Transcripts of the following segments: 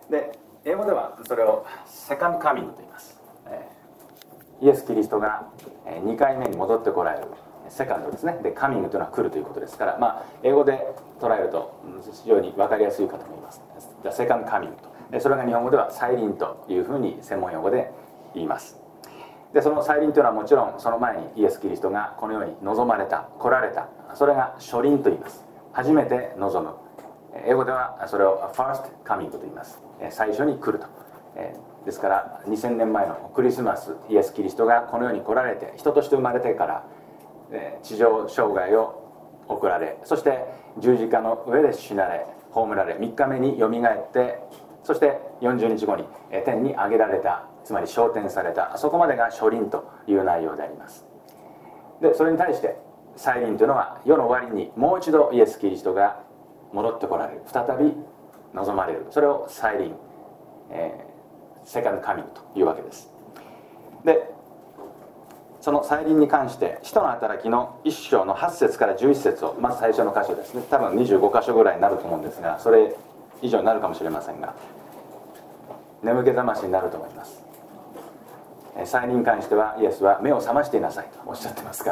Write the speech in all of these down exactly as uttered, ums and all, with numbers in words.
で英語ではそれをセカンドカミングと言います。イエス・キリストがにかいめに戻ってこられるセカンドですね。でカミングというのは来るということですから、まあ、英語で捉えると非常に分かりやすいかと思います。セカンドカミングと、それが日本語では再臨というふうに専門用語で言います。でその再臨というのはもちろんその前にイエス・キリストがこの世に臨まれた、来られた、それが初臨と言います。初めて臨む。英語ではそれを First Coming と言います。最初に来ると。ですからにせんねんまえのクリスマス、イエス・キリストがこの世に来られて、人として生まれてから地上生涯を送られ、そして十字架の上で死なれ、葬られ、みっかめによみがえって、そしてよんじゅうにちごに天に上げられた、つまり昇天された、そこまでが初臨という内容であります。でそれに対して再臨というのは、世の終わりにもう一度イエス・キリストが戻ってこられる、再び望まれる、それを再臨、えーセカンドカミングというわけです。でその再臨に関して使徒の働きのいっ章のはち節からじゅういち節をまず最初の箇所ですね。多分にじゅうご箇所ぐらいになると思うんですが、それ以上になるかもしれませんが、眠気覚ましになると思います。再臨に関してはイエスは目を覚ましていなさいとおっしゃってますから、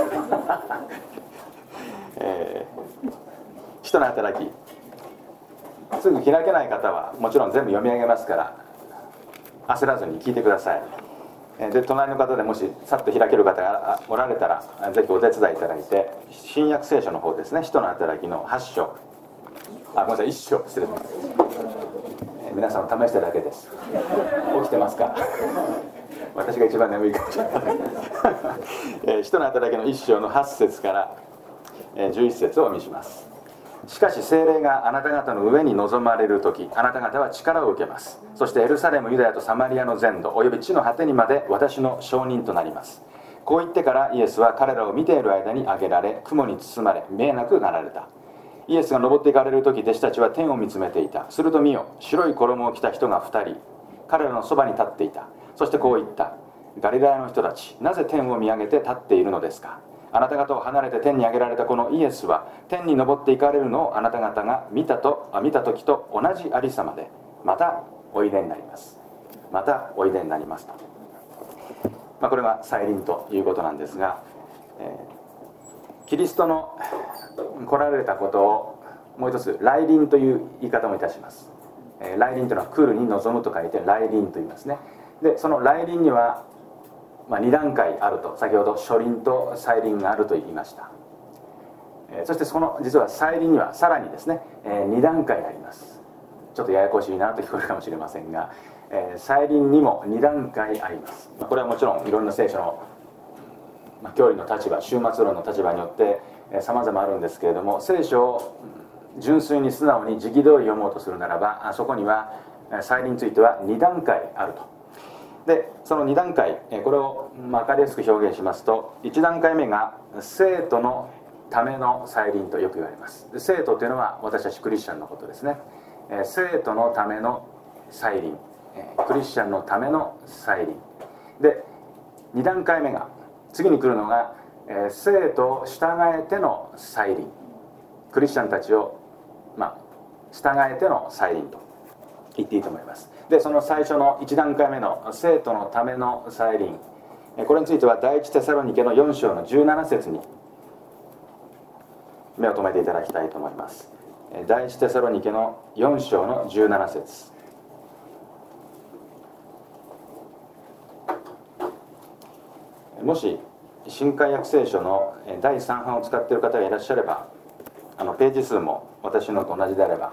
えー、使徒の働きすぐ開けない方はもちろん全部読み上げますから、焦らずに聞いてください。で隣の方でもしさっと開ける方がおられたら、ぜひお手伝いいただいて、新約聖書の方ですね、使徒の働きのはち章、あ、ごめんなさい、いっ章、失礼します。皆さん試しただけです。起きてますか？私が一番眠いかもしれない使徒の働きのいっ章のはち節からじゅういち節をお見せします。しかし聖霊があなた方の上に臨まれるとき、あなた方は力を受けます。そしてエルサレム、ユダヤとサマリアの全土および地の果てにまで私の証人となります。こう言ってからイエスは彼らを見ている間に上げられ、雲に包まれ見えなくなられた。イエスが登っていかれるとき、弟子たちは天を見つめていた。すると見よ、白い衣を着た人がふたり彼らのそばに立っていた。そしてこう言った。ガリラヤの人たち、なぜ天を見上げて立っているのですか。あなた方を離れて天に上げられたこのイエスは、天に昇っていかれるのをあなた方が見たと見た時と同じありさまで、またおいでになります。またおいでになりますと、まあ、これが再臨ということなんですが、えー、キリストの来られたことをもう一つ来臨という言い方もいたします。えー、来臨というのは来るに臨むと書いて来臨と言いますね。でその来臨にはまあ、に段階あると、先ほど初臨と再臨があると言いました。えー、そしてその実は再臨にはさらにですね、えー、に段階あります。ちょっとややこしいなと聞こえるかもしれませんが、えー、再臨にもに段階あります。これはもちろんいろんな聖書の、まあ、教理の立場、終末論の立場によってさまざまあるんですけれども、聖書を純粋に素直に時期通り読もうとするならば、そこには再臨についてはに段階あると。でそのに段階、これを分かりやすく表現しますと、いち段階目が生徒のための再臨とよく言われます。生徒というのは私たちクリスチャンのことですね。生徒のための再臨、クリスチャンのための再臨で、に段階目が次に来るのが生徒を従えての再臨、クリスチャンたちを、まあ、従えての再臨と言っていいと思います。でその最初のいち段階目の生徒のための再臨、これについては第一テサロニケのよん章のじゅうなな節に目を留めていただきたいと思います。第一テサロニケのよん章のじゅうなな節、もし新海約聖書のだいさん版を使っている方がいらっしゃれば、あのページ数も私のと同じであれば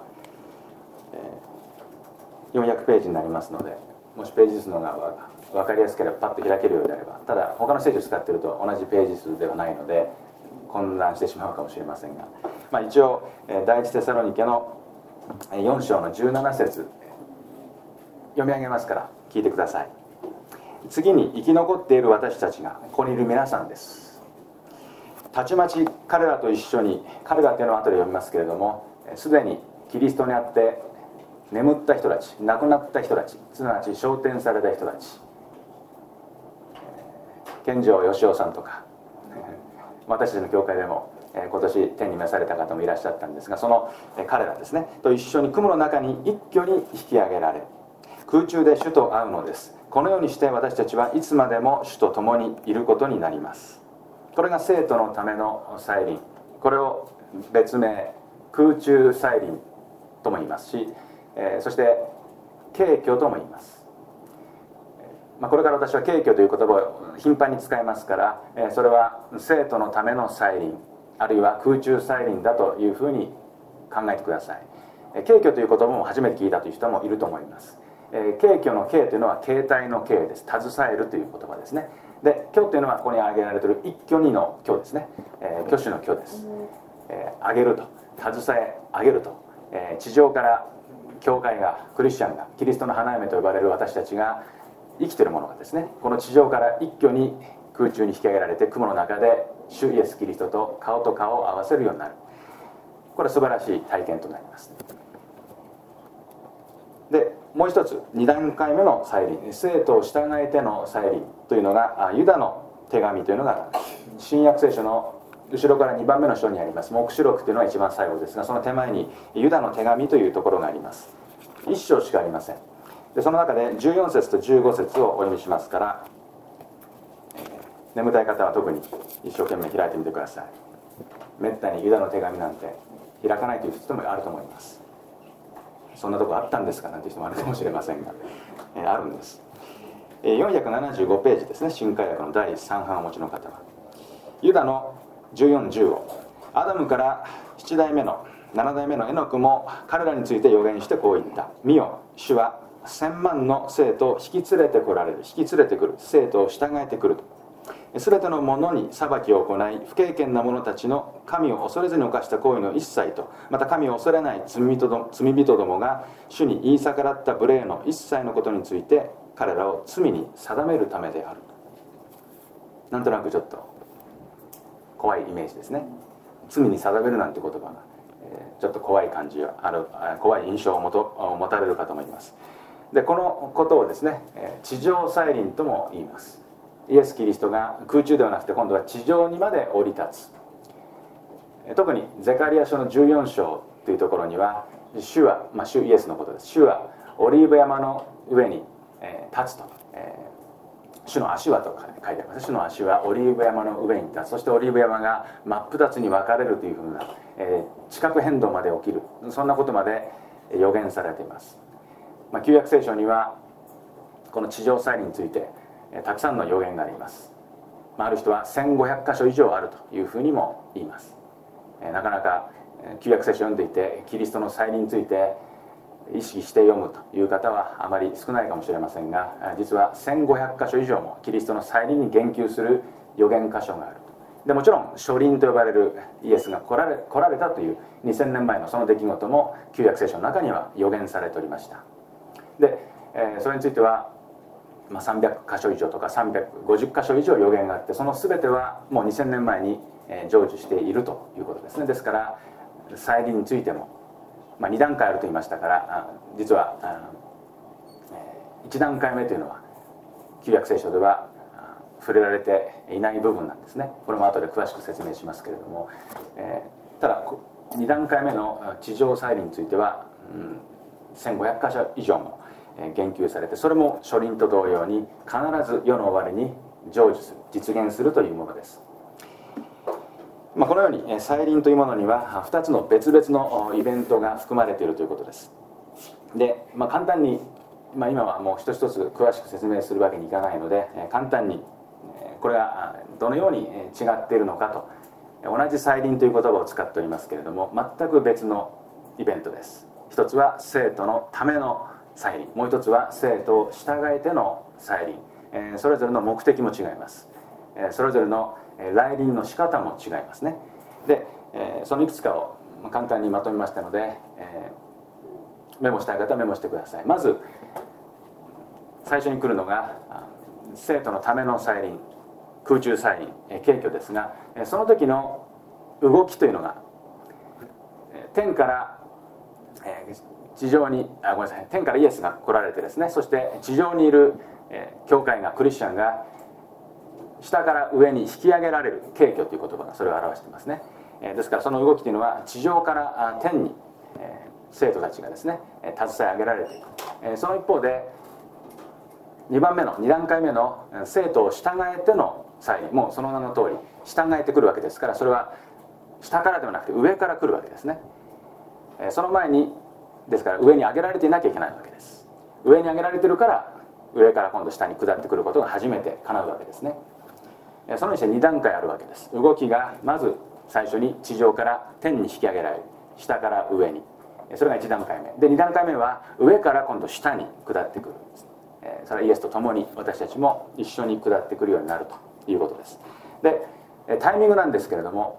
よんひゃくページになりますので、もしページ数のが分かりやすければパッと開けるようであれば、ただ他の聖書を使っていると同じページ数ではないので混乱してしまうかもしれませんが、まあ、一応第一テサロニケのよん章のじゅうなな節読み上げますから聞いてください。次に生き残っている私たちがここにいる皆さんです。たちまち彼らと一緒に、彼らというのは後で読みますけれども、すでにキリストにあって眠った人たち、亡くなった人たち、すなわち昇天された人たち、健城義雄さんとか私たちの教会でも今年天に召された方もいらっしゃったんですが、その彼らですねと一緒に雲の中に一挙に引き上げられ、空中で主と会うのです。このようにして私たちはいつまでも主と共にいることになります。これが生徒のための再臨、これを別名空中再臨とも言いますし、えー、そして景挙とも言います。まあ、これから私は景挙という言葉を頻繁に使いますから、えー、それは生徒のための再臨、あるいは空中再臨だというふうに考えてください。えー、景挙という言葉も初めて聞いたという人もいると思います。えー、景挙の景というのは携帯の景です。携えるという言葉ですね。で、挙というのはここに挙げられている一挙にの挙ですね。えー、挙手の挙です。えー、挙げると、携え上げると、えー、地上から教会が、クリスチャンが、キリストの花嫁と呼ばれる私たちが生きているものがですね、この地上から一挙に空中に引き上げられて、雲の中で主イエスキリストと顔と顔を合わせるようになる。これは素晴らしい体験となります。で、もう一つに段階目の再臨、生徒を従えての再臨というのがユダの手紙というのが新約聖書の後ろからにばんめの章にあります。黙示録というのは一番最後ですが、その手前にユダの手紙というところがあります。一章しかありません。で、その中でじゅうよん節とじゅうご節をお読みしますから、眠たい方は特に一生懸命開いてみてください。めったにユダの手紙なんて開かないという人もあると思います。そんなとこあったんですかなんて人もあるかもしれませんが、えー、あるんです。えー、よんひゃくななじゅうごページですね。新海訳のだいさん版をお持ちの方はユダのじゅうよん、じゅうをアダムからなな代目のなな代目のエノクも彼らについて予言してこう言った。見よ、主は千万の生徒を引き連れてこられる、引き連れてくる、生徒を従えてくると。すべての者に裁きを行い、不敬虔な者たちの神を恐れずに犯した行為の一切と、また神を恐れない罪人ど罪人どもが主に言い逆らった無礼の一切のことについて彼らを罪に定めるためである。なんとなくちょっと怖いイメージですね。罪に定めるなんて言葉が、えー、ちょっと怖い感じがある、怖い印象をもと持たれる方もいます。で、このことをですね、地上再臨とも言います。イエス・キリストが空中ではなくて今度は地上にまで降り立つ。特にゼカリヤ書のじゅうよん章というところには、主は、まあ、主イエスのことです。主はオリーブ山の上に、えー、立つと、えー、主の足はと書いてあります。主の足はオリーブ山の上に立つ。そしてオリーブ山が真っ二つに分かれるというふうな、えー、地殻変動まで起きる、そんなことまで予言されています。まあ、旧約聖書にはこの地上再臨についてたくさんの予言があります。ある人はせんごひゃく箇所以上あるというふうにも言います。なかなか旧約聖書を読んでいてキリストの再臨について意識して読むという方はあまり少ないかもしれませんが、実はせんごひゃく箇所以上もキリストの再臨に言及する予言箇所がある。でもちろん初臨と呼ばれるイエスが来られ、来られたというにせんねんまえのその出来事も旧約聖書の中には予言されておりました。で、えー、それについてはまあ、さんびゃく箇所以上とかさんびゃくごじゅっ箇所以上予言があって、その全てはもうにせんねんまえに成就しているということですね。ですから再臨についても、まあ、に段階あると言いましたから、実はいち段階目というのは旧約聖書では触れられていない部分なんですね。これも後で詳しく説明しますけれども、えー、ただに段階目の地上再臨については、うん、せんごひゃく箇所以上も言及されて、それも初臨と同様に必ず世の終わりに成就する、実現するというものです。まあ、このように再臨というものにはふたつの別々のイベントが含まれているということです。で、まあ、簡単に、まあ、今はもう一つ一つ詳しく説明するわけにいかないので、簡単にこれがどのように違っているのかと、同じ再臨という言葉を使っておりますけれども、全く別のイベントです。一つは生徒のための再臨、もう一つは生徒を従えての再臨、えー、それぞれの目的も違います、えー、それぞれの来臨の仕方も違いますね。で、えー、そのいくつかを簡単にまとめましたので、えー、メモしたい方はメモしてください。まず最初に来るのが生徒のための再臨、空中再臨、えー、景挙ですが、その時の動きというのが天から、えー地上にあごめんなさい天からイエスが来られてですね、そして地上にいる、えー、教会がクリスチャンが下から上に引き上げられる、景挙という言葉がそれを表していますね。 ですからその動きというのは地上から天に生徒たちがですね携え上げられていく。その一方でにばんめのに段階目の生徒を従えての再臨もその名の通り従えてくるわけですから、それは下からではなくて上から来るわけですね。その前にですから上に上げられていなきゃいけないわけです。上に上げられてるから上から今度下に下ってくることが初めて叶うわけですね。そのようにしてに段階あるわけです。動きがまず最初に地上から天に引き上げられる、下から上に、それがいち段階目で、に段階目は上から今度下に下ってくる。それはイエスと共に私たちも一緒に下ってくるようになるということです。でタイミングなんですけれども、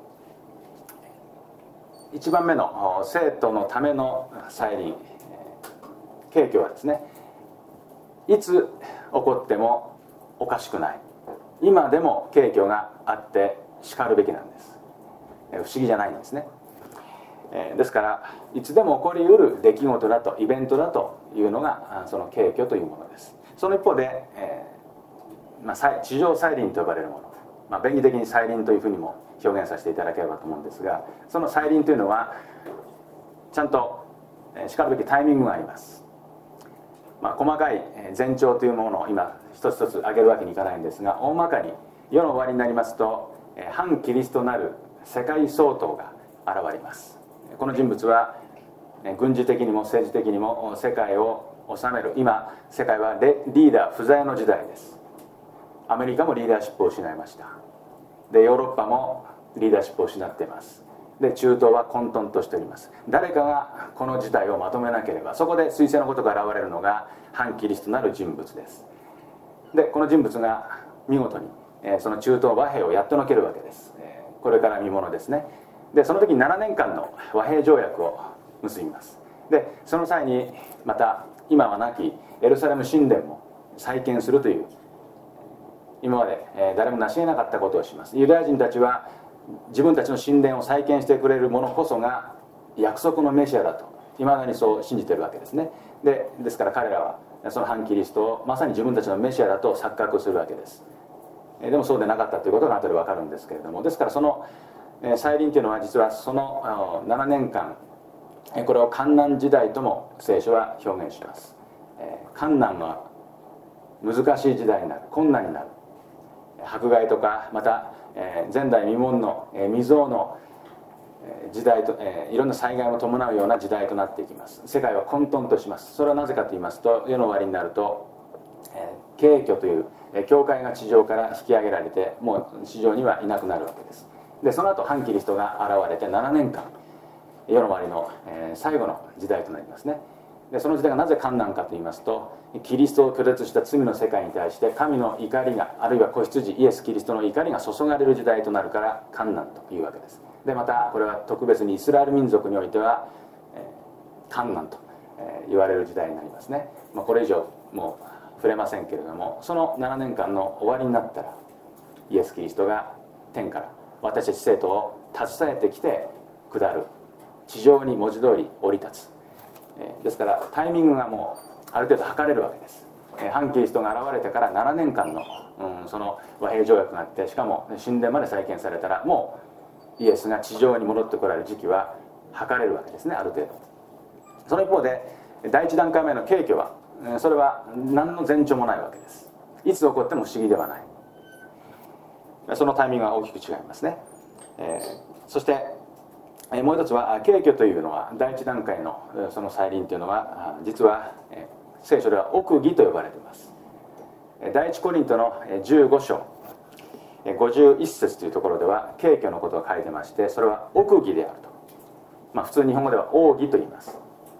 いちばんめの生徒のための再臨、景況はですね、いつ起こってもおかしくない、今でも景況があってしかるべきなんです。不思議じゃないんですね。ですからいつでも起こりうる出来事だと、イベントだというのがその景況というものです。その一方で、えーまあ、地上再臨と呼ばれるもの、まあ、便宜的に再臨というふうにも表現させていただければと思うんですが、その再臨というのはちゃんとしかるべきタイミングがあります。まあ、細かい前兆というものを今一つ一つ挙げるわけにいかないんですが、大まかに世の終わりになりますと反キリストなる世界総統が現れます。この人物は軍事的にも政治的にも世界を治める、今世界はリーダー不在の時代です。アメリカもリーダーシップを失いました。でヨーロッパもリーダーシップを失っています。で中東は混沌としております。誰かがこの事態をまとめなければ、そこで彗星のことが現れるのが反キリストなる人物です。でこの人物が見事にその中東和平をやっとのけるわけです。これから見ものですね。でその時にななねんかんの和平条約を結びます。でその際にまた今はなきエルサレム神殿も再建するという、今まで誰も成し得なかったことをします。ユダヤ人たちは自分たちの神殿を再建してくれる者こそが約束のメシアだといまだにそう信じているわけですね。でですから彼らはその反キリストをまさに自分たちのメシアだと錯覚するわけです。でもそうでなかったということが後で分かるんですけれども、ですからその再臨というのは実はそのななねんかん、これを患難時代とも聖書は表現します。患難が難しい時代になる、困難になる、迫害とかまた前代未聞の未曾有の時代と、いろんな災害も伴うような時代となっていきます。世界は混沌とします。それはなぜかと言いますと、世の終わりになると景況という教会が地上から引き上げられて、もう地上にはいなくなるわけです。でその後反キリストが現れてななねんかん、世の終わりの最後の時代となりますね。でその時代がなぜ患難かと言いますと、キリストを拒絶した罪の世界に対して神の怒りが、あるいは子羊イエス・キリストの怒りが注がれる時代となるから患難というわけです。でまたこれは特別にイスラエル民族においては、えー、患難と、えー、言われる時代になりますね。まあ、これ以上もう触れませんけれども、そのななねんかんの終わりになったらイエス・キリストが天から私たち生徒を携えてきて下る、地上に文字通り降り立つ、えー、ですからタイミングがもうある程度測れるわけです。えー、反キリストが現れてからななねんかんの、うん、その和平条約があって、しかも神殿まで再建されたら、もうイエスが地上に戻ってこられる時期は測れるわけですね、ある程度。その一方で第一段階目の景況は、それは何の前兆もないわけです。いつ起こっても不思議ではない。そのタイミングは大きく違いますね。えー、そしてもう一つは景況というのは、第一段階のその再臨というのは実は聖書では奥義と呼ばれています。第一コリントのじゅうご章ごじゅういっ節というところでは景況のことが書いてまして、それは奥義であると、まあ、普通日本語では奥義と言います。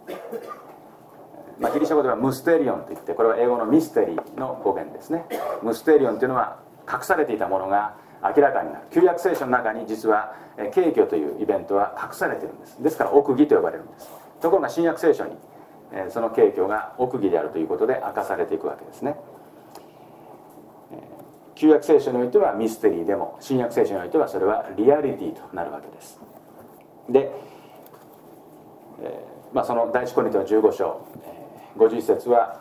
まあ、ギリシャ語ではムステリオンといって、これは英語のミステリーの語源ですね。ムステリオンというのは隠されていたものが明らかになる。旧約聖書の中に実は景況というイベントは隠されているんです。ですから奥義と呼ばれるんです。ところが新約聖書にその景況が奥義であるということで明かされていくわけですね。旧約聖書においてはミステリーでも、新約聖書においてはそれはリアリティとなるわけです。で、えーまあ、その第一コリントのじゅうご章ごじゅういっ節は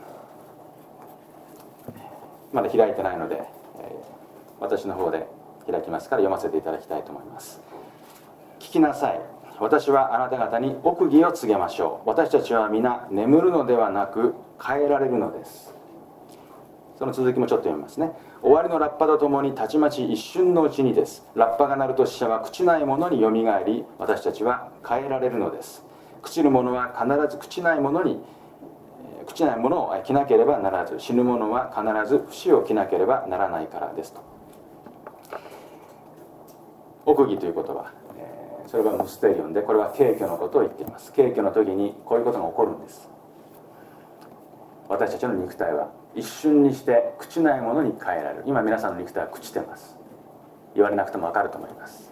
まだ開いてないので、えー、私の方で開きますから読ませていただきたいと思います。 聞きなさい。私はあなた方に奥義を告げましょう。私たちは皆眠るのではなく変えられるのです。その続きもちょっと読みますね。終わりのラッパとともにたちまち一瞬のうちにです。ラッパが鳴ると死者は朽ちないものによみがえり、私たちは変えられるのです。朽ちるものは必ず朽ちないものに朽ちないものを着なければならず、死ぬものは必ず不死を着なければならないからですと。奥義という言葉、えー、それはムステリオンで、これは軽挙のことを言っています。軽挙の時にこういうことが起こるんです。私たちの肉体は一瞬にして朽ちないものに変えられる。今皆さんの肉体は朽ちてます。言われなくても分かると思います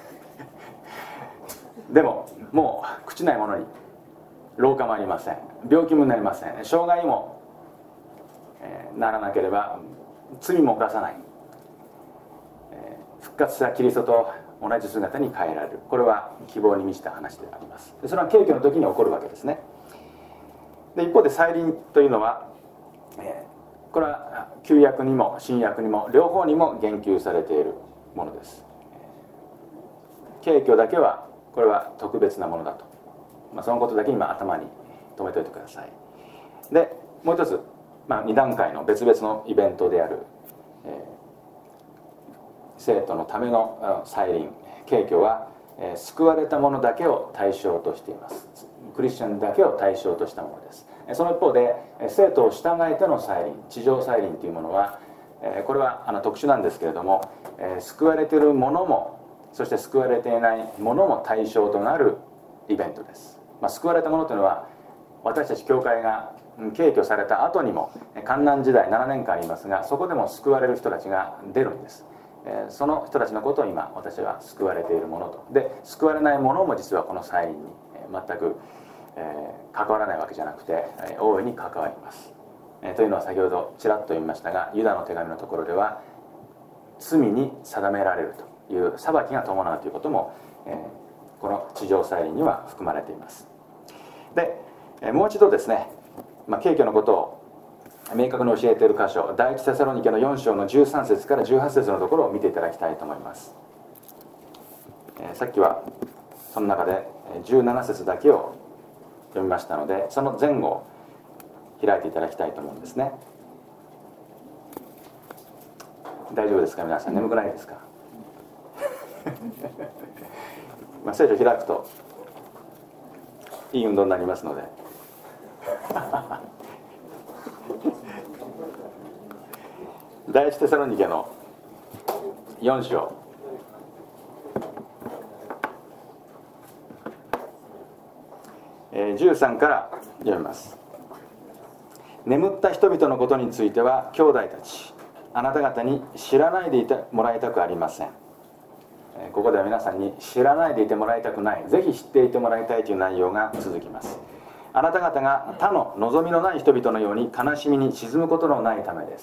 でももう朽ちないものに老化もありません。病気もなりません。障害も、えー、ならなければ罪も犯さない、えー、復活したキリストと同じ姿に変えられる。これは希望に満ちた話であります。それは軽挙の時に起こるわけですね。で一方で再臨というのは、えー、これは旧約にも新約にも両方にも言及されているものです。軽挙だけはこれは特別なものだと、まあ、そのことだけ今頭に留めておいてください。でもう一つ、まあ、に段階の別々のイベントである、えー、生徒のための再臨軽挙は、えー、救われた者だけを対象としています。クリスチャンだけを対象としたものです。その一方で生徒を従えての再臨、地上再臨というものは、えー、これはあの特殊なんですけれども、えー、救われている者もそして救われていない者も対象となるイベントです。まあ、救われた者というのは私たち教会が軽挙された後にも患難時代ななねんかんありますが、そこでも救われる人たちが出るんです。えー、その人たちのことを今私は救われている者と。で救われない者も実はこの再臨に全く、えー、関わらないわけじゃなくて、えー、大いに関わります。えー、というのは先ほどちらっと言いましたが、ユダの手紙のところでは罪に定められるという裁きが伴うということも、えー、この地上再臨には含まれています。で、えー、もう一度ですね、まあ、軽挙のことを明確に教えている箇所、第一テサロニケのよん章のじゅうさん節からじゅうはち節のところを見ていただきたいと思います。えー、さっきはその中でじゅうなな節だけを読みましたので、その前後を開いていただきたいと思うんですね。大丈夫ですか皆さん、眠くないですかまあ聖書開くといい運動になりますので第一テサロニケのよん章じゅうさんから読みます。眠った人々のことについては兄弟たち、あなた方に知らないでいてもらいたくありません。ここでは皆さんに知らないでいてもらいたくない、ぜひ知っていてもらいたいという内容が続きます。あなた方が他の望みのない人々のように悲しみに沈むことのないためです。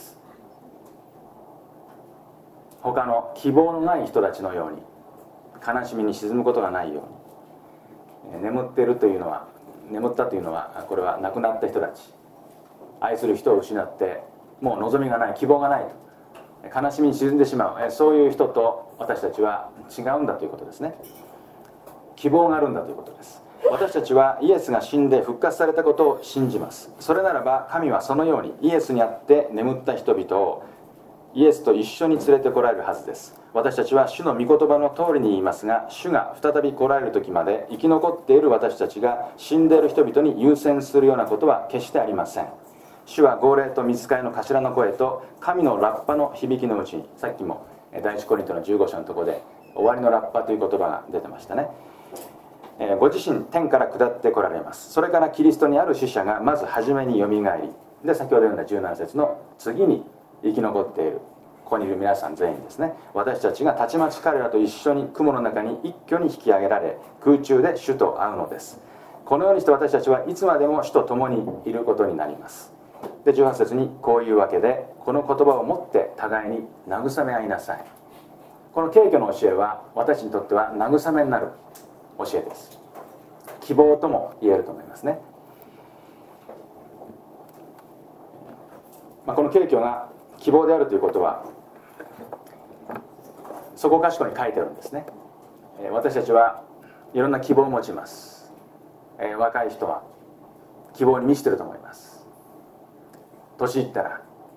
他の希望のない人たちのように悲しみに沈むことがないように、眠っているというのは、眠ったというのはこれは亡くなった人たち、愛する人を失ってもう望みがない、希望がないと悲しみに沈んでしまう、そういう人と私たちは違うんだということですね。希望があるんだということです。私たちはイエスが死んで復活されたことを信じます。それならば神はそのようにイエスにあって眠った人々をイエスと一緒に連れてこられるはずです。私たちは主の御言葉の通りに言いますが、主が再び来られる時まで生き残っている私たちが死んでいる人々に優先するようなことは決してありません。主は号令と御使いの頭の声と神のラッパの響きのうちに、さっきも第一コリントのじゅうご章のところで終わりのラッパという言葉が出てましたね。ご自身天から下ってこられます。それからキリストにある死者がまず初めによみがえり、で先ほど読んだじゅうなな節の次に生き残っている、ここにいる皆さん全員ですね。私たちがたちまち彼らと一緒に雲の中に一挙に引き上げられ、空中で主と会うのです。このようにして私たちはいつまでも主と共にいることになります。でじゅうはち節にこういうわけでこの言葉をもって互いに慰め合いなさい。この軽挙の教えは私にとっては慰めになる教えです。希望とも言えると思いますね。まあ、この軽挙が希望であるということはそこかしこに書いてあるんですね。私たちはいろんな希望を持ちます、えー、若い人は希望に満ちてると思います。年いったら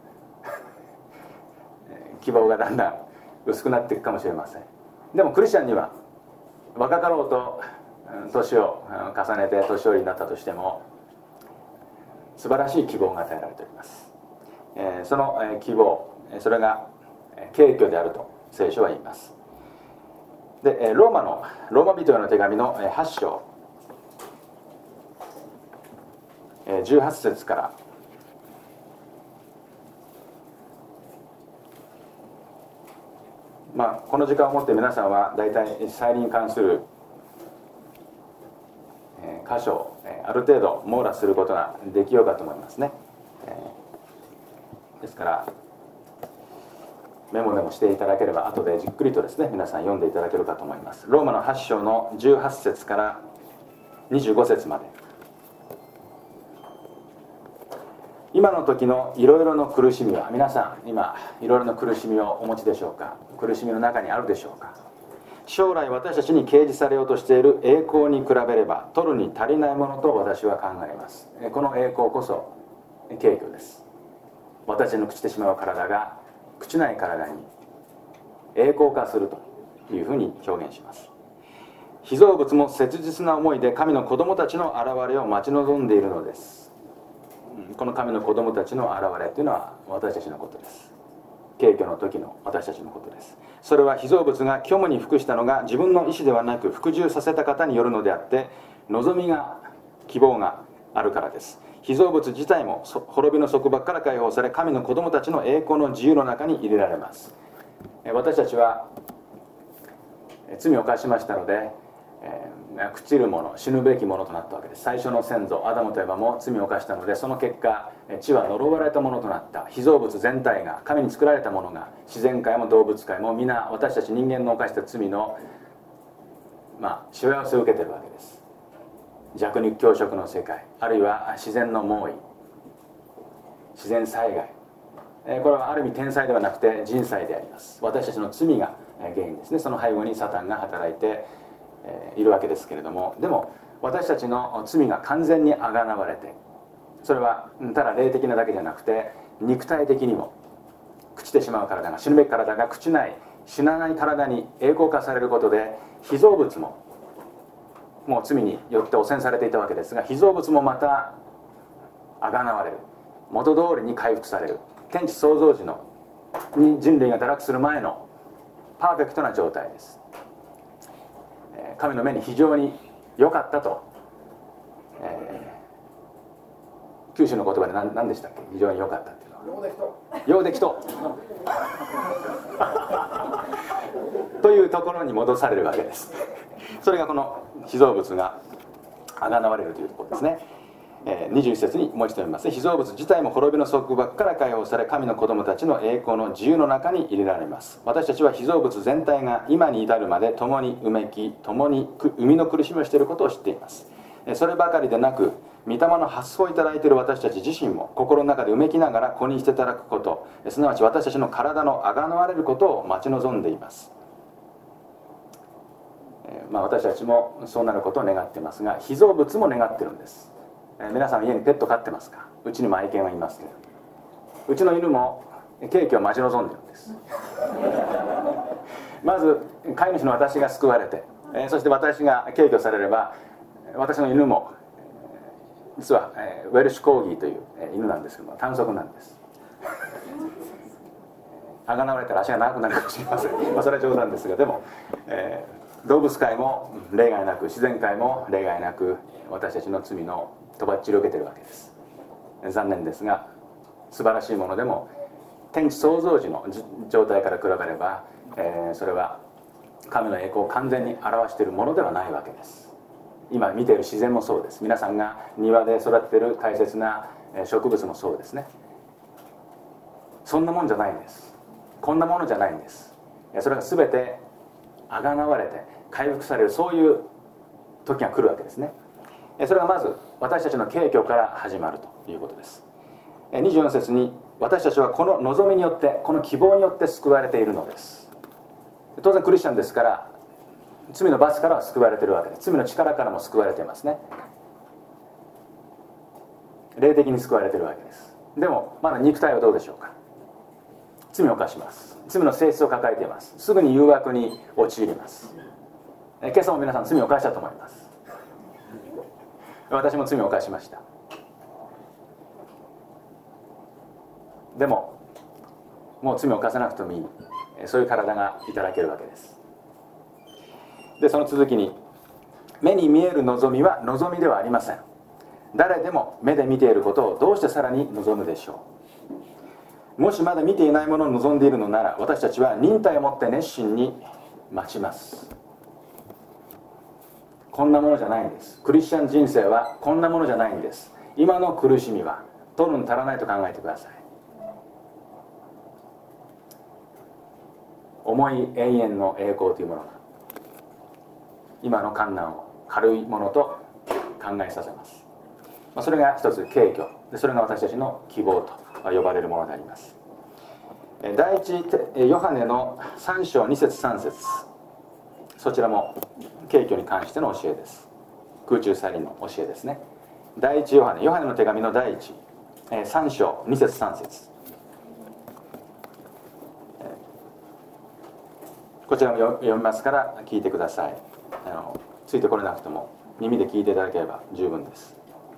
希望がだんだん薄くなっていくかもしれません。でもクリスチャンには若かろうと年を重ねて年寄りになったとしても素晴らしい希望が与えられております。えー、その希望、それが敬虚であると聖書は言います。でローマのローマ人への手紙のはち章じゅうはち節から、まあ、この時間をもって皆さんは大体再臨に関する箇所をある程度網羅することができようかと思いますね。ですからメモでもしていただければ後でじっくりとですね皆さん読んでいただけるかと思います。ローマのはち章のじゅうはち節からにじゅうご節まで。今の時のいろいろの苦しみは、皆さん今いろいろな苦しみをお持ちでしょうか。苦しみの中にあるでしょうか。将来私たちに掲示されようとしている栄光に比べれば取るに足りないものと私は考えます。この栄光こそ敬虚です。私たちの朽ちてしまう体が朽ちない体に栄光化するというふうに表現します。被造物も切実な思いで神の子供たちの現れを待ち望んでいるのです。この神の子供たちの現れというのは私たちのことです。敬虚の時の私たちのことです。それは被造物が虚無に服したのが自分の意思ではなく服従させた方によるのであって、望みが希望があるからです。被造物自体も滅びの束縛から解放され、神の子供たちの栄光の自由の中に入れられます。私たちは罪を犯しましたので、えー、朽ちるもの、死ぬべきものとなったわけです。最初の先祖アダムとエバも罪を犯したので、その結果地は呪われたものとなった。被造物全体が、神に作られたものが、自然界も動物界も皆私たち人間の犯した罪のまあしわ寄せを受けているわけです。弱肉強食の世界、あるいは自然の猛威、自然災害、えー、これはある意味天災ではなくて人災であります。私たちの罪が原因ですね。その背後にサタンが働いているわけですけれども、でも私たちの罪が完全にあがなわれて、それはただ霊的なだけじゃなくて肉体的にも朽ちてしまう体が、死ぬべき体が朽ちない死なない体に栄光化されることで、被造物ももう罪によって汚染されていたわけですが、被造物もまたあがなわれる、元通りに回復される、天地創造時のに人類が堕落する前のパーフェクトな状態です。神の目に非常に良かったと、えー、九州の言葉で 何, 何でしたっけ。非常に良かったっていうのはようできとというところに戻されるわけです。それがこの被造物があがなわれるというところですね。えー、にじゅういち節にもう一度読みます。被造物自体も滅びの束縛から解放され、神の子供たちの栄光の自由の中に入れられます。私たちは被造物全体が今に至るまで共にうめき、共に生みの苦しみをしていることを知っています。そればかりでなく、御霊の発想をいただいている私たち自身も心の中でうめきながら子にしていただくこと、すなわち私たちの体のあがなわれることを待ち望んでいます。えーまあ、私たちもそうなることを願っていますが、被造物も願ってるんです。皆さん家にペット飼ってますか。うちにも愛犬はいますけど、うちの犬もケーキを待ち望んでるんです。まず飼い主の私が救われて、えー、そして私が敬虚されれば、私の犬も実は、えー、ウェルシュコーギーという、えー、犬なんですけども、短足なんです。あがなわれたら足が長くなるかもしれません。まあ、それは冗談ですが、でも、えー、動物界も例外なく、自然界も例外なく、私たちの罪のとばっちりを受けているわけです。残念ですが、素晴らしいものでも天地創造時の状態から比べれば、えー、それは神の栄光を完全に表しているものではないわけです。今見ている自然もそうです。皆さんが庭で育てている大切な植物もそうですね。そんなもんじゃないんです。こんなものじゃないんです。それが全てあがなわれて回復される、そういう時が来るわけですね。それがまず私たちの敬虚から始まるということです。にじゅうよん節に、私たちはこの望みによって、この希望によって救われているのです。当然クリスチャンですから罪の罰からは救われているわけです。罪の力からも救われていますね。霊的に救われているわけです。でもまだ肉体はどうでしょうか。罪を犯します。罪の性質を抱えています。すぐに誘惑に陥ります。え今朝も皆さん罪を犯したと思います。私も罪を犯しました。でももう罪を犯さなくてもいい、そういう体がいただけるわけです。でその続きに、目に見える望みは望みではありません。誰でも目で見ていることをどうしてさらに望むでしょう。もしまだ見ていないものを望んでいるのなら、私たちは忍耐をもって熱心に待ちます。こんなものじゃないんです。クリスチャン人生はこんなものじゃないんです。今の苦しみは取るの足らないと考えてください。重い永遠の栄光というものが今の困難を軽いものと考えさせます。それが一つ軽挙で、それが私たちの希望と呼ばれるものであります。第一ヨハネのさん章に節さん節、そちらも軽挙に関しての教えです。空中去りの教えですね。第一ヨハネヨハネの手紙の第一さん章に節さん節、こちらも読みますから聞いてください。あのついてこれなくても耳で聞いていただければ十分です。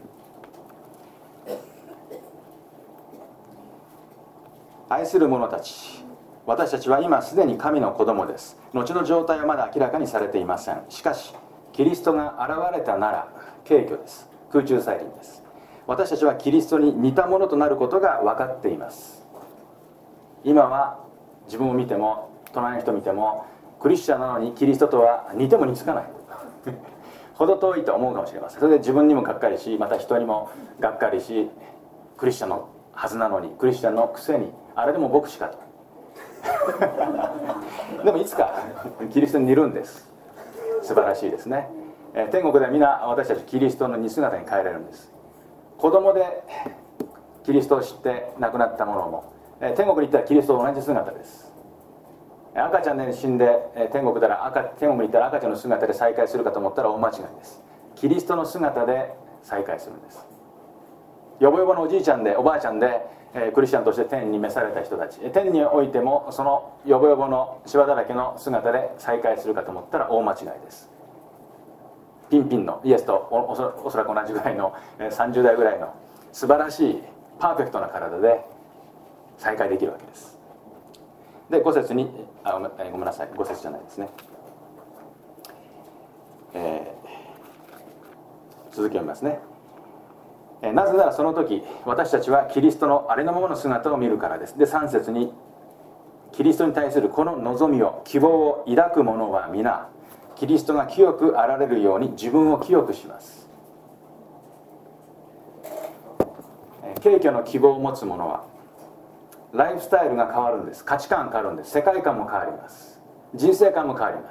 愛する者たち、私たちは今すでに神の子供です。後の状態はまだ明らかにされていません。しかしキリストが現れたなら軽挙です。空中再臨です。私たちはキリストに似たものとなることが分かっています。今は自分を見ても隣の人を見てもクリスチャンなのにキリストとは似ても似つかない程遠いと思うかもしれません。それで自分にもがっかりし、また人にもがっかりし、クリスチャンのはずなのに、クリスチャンのくせにあれでも牧師かとでもいつかキリストに似るんです。素晴らしいですね。天国では皆私たちキリストの似姿に変えられるんです。子供でキリストを知って亡くなった者も天国に行ったらキリストと同じ姿です。赤ちゃんで死んで天国でら赤天国に行ったら赤ちゃんの姿で再会するかと思ったら大間違いです。キリストの姿で再会するんです。よぼよぼのおじいちゃんでおばあちゃんでクリスチャンとして天に召された人たち、天においてもそのよぼよぼのしわだらけの姿で再会するかと思ったら大間違いです。ピンピンのイエスと お, お, そおそらく同じぐらいのさんじゅう代ぐらいの素晴らしいパーフェクトな体で再会できるわけです。でご節にあごめんなさいご節じゃないですね、えー、続き読みますね。なぜならその時私たちはキリストのありのままの姿を見るからです。でさん節に、キリストに対するこの望みを希望を抱く者は皆キリストが清くあられるように自分を清くします。軽挙の希望を持つ者はライフスタイルが変わるんです。価値観が変わるんです。世界観も変わります。人生観も変わります。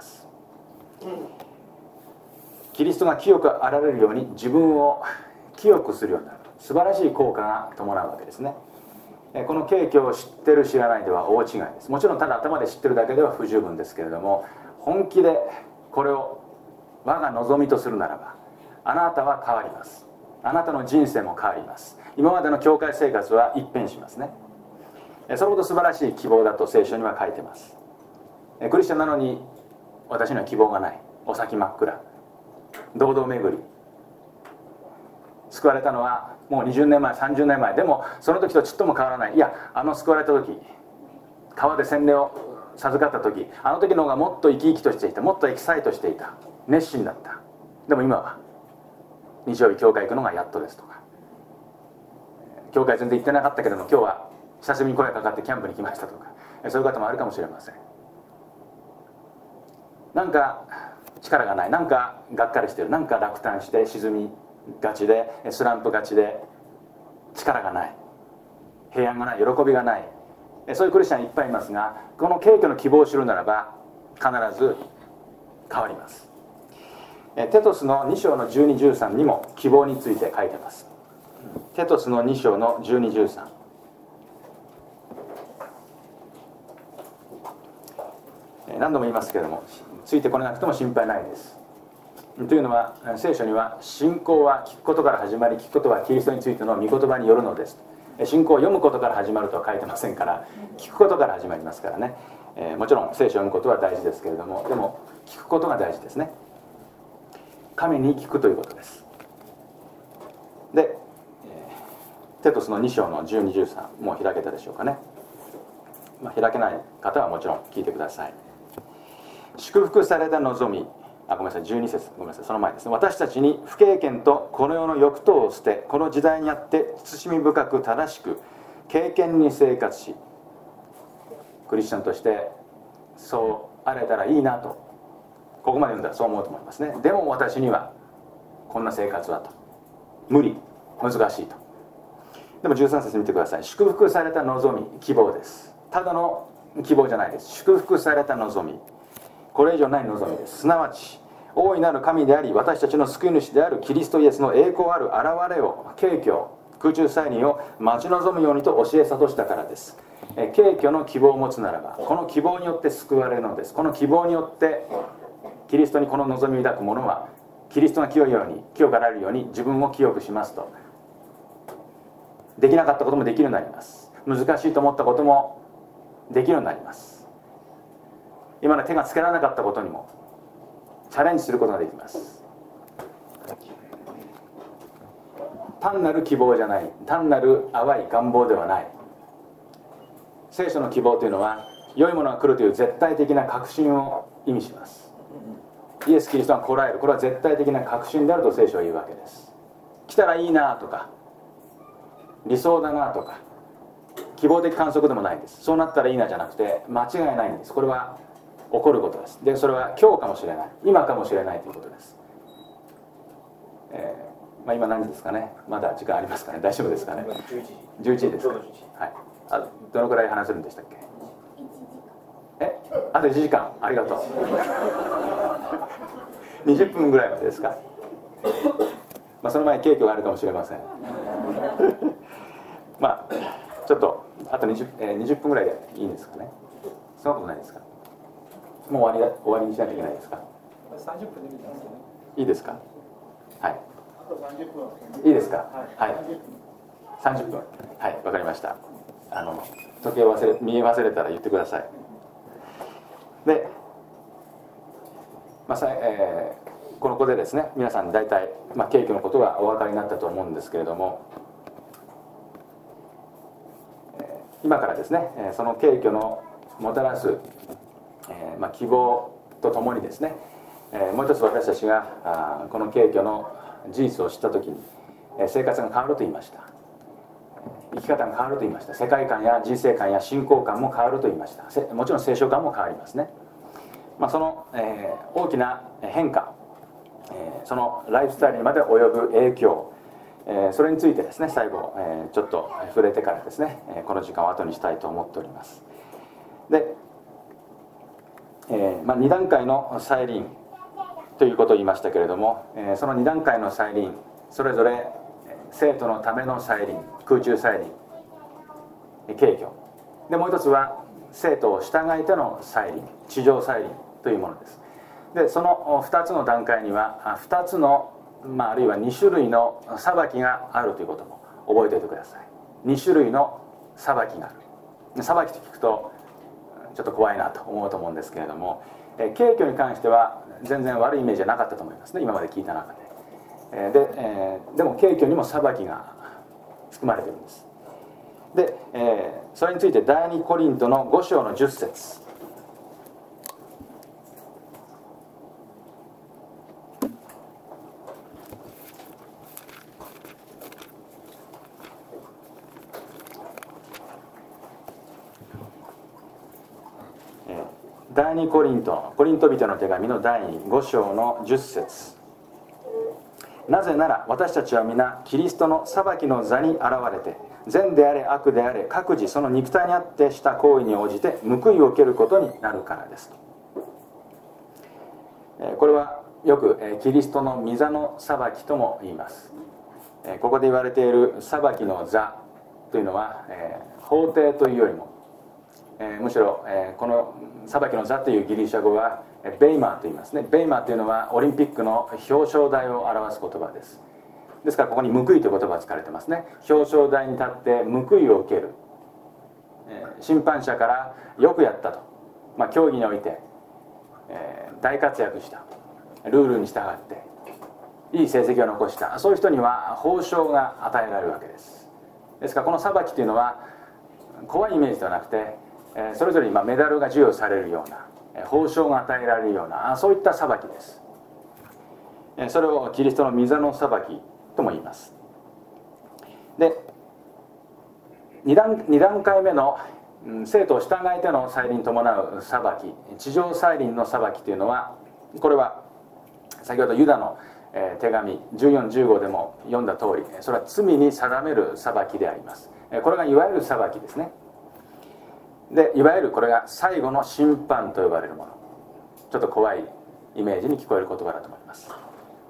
キリストが清くあられるように自分を清くするようになる、素晴らしい効果が伴うわけですね。この軽挙を知ってる知らないでは大違いです。もちろんただ頭で知ってるだけでは不十分ですけれども、本気でこれを我が望みとするならばあなたは変わります。あなたの人生も変わります。今までの教会生活は一変しますね。そのこと素晴らしい希望だと聖書には書いてます。クリスチャンなのに私には希望がない、お先真っ暗、堂々巡り。救われたのはもうにじゅうねんまえさんじゅうねんまえでもその時とちっとも変わらない。いや、あの救われた時、川で洗礼を授かった時、あの時の方がもっと生き生きとしていた、もっとエキサイトしていた、熱心だった。でも今は日曜日教会行くのがやっとですとか、教会全然行ってなかったけども今日は久しぶりに声がかかってキャンプに来ましたとか、そういう方もあるかもしれません。なんか力がない、なんかがっかりしてる、なんか落胆して沈みがちで、スランプがちで、力がない、平安がない、喜びがない、そういうクリスチャンいっぱいいますが、この軽挙の希望を知るならば必ず変わります。テトスのに章のじゅうに、じゅうさんにも希望について書いてます。テトスのに章のじゅうに、じゅうさん、 何度も言いますけれども、ついてこなくても心配ないです。というのは、聖書には信仰は聞くことから始まり、聞くことはキリストについての御言葉によるのです。信仰を読むことから始まるとは書いてませんから、聞くことから始まりますからね、えー、もちろん聖書を読むことは大事ですけれども、でも聞くことが大事ですね。神に聞くということです。で、えー、テトスのに章のじゅうに、じゅうさん、もう開けたでしょうかね。まあ、開けない方はもちろん聞いてください。祝福された望み、あ、ごめんなさい、じゅうに節、ごめんなさい、その前ですね。私たちに不経験とこの世の欲等を捨て、この時代にあって慎み深く正しく経験に生活し、クリスチャンとしてそうあれたらいいなと、ここまで読んだらそう思うと思いますね。でも私にはこんな生活はと、無理、難しいと。でもじゅうさん節見てください。祝福された望み、希望です。ただの希望じゃないです。祝福された望み、これ以上ない望みです。すなわち大いなる神であり、私たちの救い主であるキリストイエスの栄光ある現れを、景挙、空中再臨を待ち望むようにと教え諭したからです。え景挙の希望を持つならば、この希望によって救われるのです。この希望によってキリストにこの望みを抱く者は、キリストが清いように、清かられるように自分を清くしますと。できなかったこともできるようになります。難しいと思ったこともできるようになります。今まで手がつけられなかったことにもチャレンジすることができます。単なる希望じゃない、単なる淡い願望ではない。聖書の希望というのは、良いものが来るという絶対的な確信を意味します。イエス・キリストが来られる、これは絶対的な確信であると聖書は言うわけです。来たらいいなとか、理想だなとか、希望的観測でもないです。そうなったらいいなじゃなくて、間違いないんです。これは起こることです。で、それは今日かもしれない、今かもしれないということです。えーまあ、今何時ですかね。まだ時間ありますかね。大丈夫ですかね。じゅういちじですか。はい。あ、どのくらい話せるんでしたっけ。え、あといちじかん。ありがとう。にじゅっぷんぐらいまでですか。まあその前に景挙があるかもしれません。まあちょっとあと 20,、えー、にじゅっぷんぐらいでいいんですかね。そんなことないですか。もう終わりだ、終わりにしなきゃいけないですか。 さんじゅっぷんで見たんですよね。 いいですか。はい。 あとさんじゅっぷん。 いいですか。 はい。 はい。さんじゅっぷん。はい、わかりました。あの時計を忘れ見忘れたら言ってください。で、まあさえー、この子でですね、皆さん大体、まあ、景挙のことがお分かりになったと思うんですけれども、えー、今からですね、その景挙のもたらす、えーまあ、希望とともにですね、えー、もう一つ私たちがあこの景挙の事実を知った時に、えー、生活が変わると言いました。生き方が変わると言いました。世界観や人生観や信仰観も変わると言いました。もちろん聖書観も変わりますね。まあ、その、えー、大きな変化、えー、そのライフスタイルにまで及ぶ影響、えー、それについてですね、最後、えー、ちょっと触れてからですね、この時間を後にしたいと思っております。で、えーまあ、に段階の再臨ということを言いましたけれども、えー、そのに段階の再臨、それぞれ生徒のための再臨、空中再臨、景挙で、もう一つは生徒を従えての再臨、地上再臨というものです。で、そのふたつの段階にはふたつの、まあ、あるいはに種類の裁きがあるということも覚えておいてください。に種類の裁きがある。裁きと聞くとちょっと怖いなと思うと思うんですけれども、景挙に関しては全然悪いイメージはなかったと思いますね、今まで聞いた中で。で、えー、でも景挙にも裁きが含まれているんです。で、えー、それについて第二コリントのご章のじゅっ節、えー、第二コリントコリント人の手紙の第ご章のじゅっ節、なぜなら私たちは皆キリストの裁きの座に現れて、善であれ悪であれ各自その肉体にあってした行為に応じて報いを受けることになるからです。これはよくキリストの御座の裁きとも言います。ここで言われている裁きの座というのは法廷というよりもえー、むしろ、えー、この裁きの座というギリシャ語はベイマーと言いますね。ベイマーというのはオリンピックの表彰台を表す言葉です。ですからここに報いという言葉が使われてますね。表彰台に立って報いを受ける、えー、審判者からよくやったと、まあ、競技において、えー、大活躍した、ルールに従っていい成績を残した、そういう人には褒章が与えられるわけです。ですからこの裁きというのは怖いイメージではなくて、えー、それぞれにメダルが授与されるような、えー、褒章が与えられるような、そういった裁きです。えー、それをキリストの御座の裁きとも言います。で 2, 段2段階目の、うん、生徒を従えての再臨に伴う裁き、地上再臨の裁きというのは、これは先ほどユダの手紙じゅうよん、じゅうごでも読んだ通り、それは罪に定める裁きであります。これがいわゆる裁きですね。でいわゆるこれが最後の審判と呼ばれるもの、ちょっと怖いイメージに聞こえる言葉だと思います。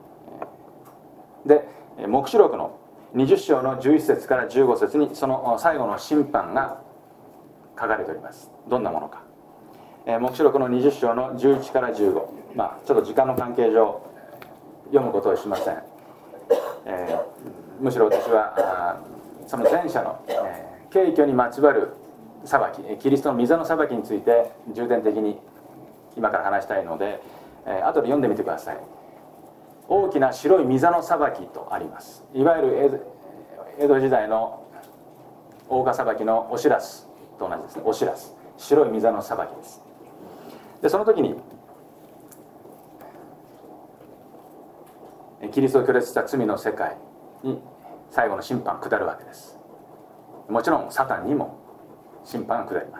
で黙示録のにじゅっ章のじゅういち節からじゅうご節にその最後の審判が書かれております。どんなものか、黙示録のにじゅっ章のじゅういちからじゅうご、まあちょっと時間の関係上読むことをしません。えー、むしろ私はその前者の、えー、敬虚にまつわる裁き、キリストの御座の裁きについて重点的に今から話したいので、えー、後で読んでみてください。大きな白い御座の裁きとあります。いわゆる江戸時代の大岡裁きのオシラスと同じですね。オシラス、白い御座の裁きです。でその時にキリストを拒絶した罪の世界に最後の審判が下るわけです。もちろんサタンにも審判が下ります。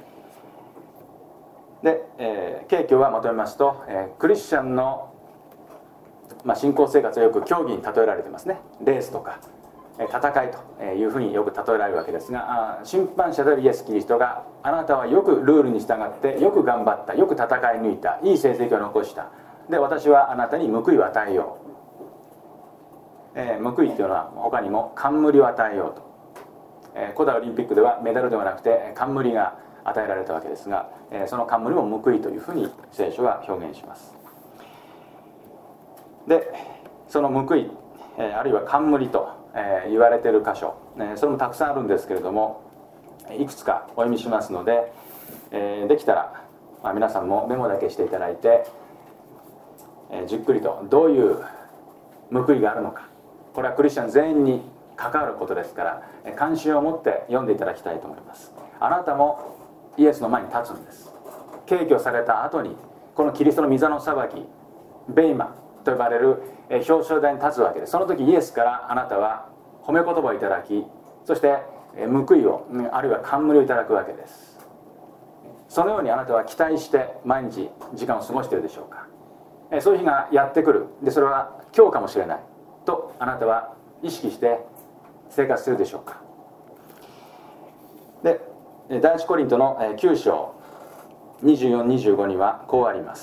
で、えー、景況はまとめますと、えー、クリスチャンの、まあ、信仰生活はよく競技に例えられてますね。レースとか、えー、戦いというふうによく例えられるわけですが、あ審判者であるイエス・キリストがあなたはよくルールに従ってよく頑張った、よく戦い抜いた、いい成績を残した、で私はあなたに報いを与えよう、えー、報いというのは他にも冠を与えようと、えー、古代オリンピックではメダルではなくて冠が与えられたわけですが、えー、その冠も報いというふうに聖書は表現します。でその報い、えー、あるいは冠と、えー、言われている箇所、えー、それもたくさんあるんですけれども、いくつかお読みしますので、えー、できたら、まあ、皆さんもメモだけしていただいて、えー、じっくりとどういう報いがあるのか、これはクリスチャン全員に関わることですから関心を持って読んでいただきたいと思います。あなたもイエスの前に立つんです。敬虚された後にこのキリストの御座の裁き、ベイマと呼ばれる表彰台に立つわけです。その時イエスからあなたは褒め言葉をいただき、そして報いを、あるいは冠をいただくわけです。そのようにあなたは期待して毎日時間を過ごしているでしょうか。そういう日がやってくる。でそれは今日かもしれないとあなたは意識して生活するでしょうか。で第一コリントのきゅう章にじゅうよん、にじゅうごにはこうあります。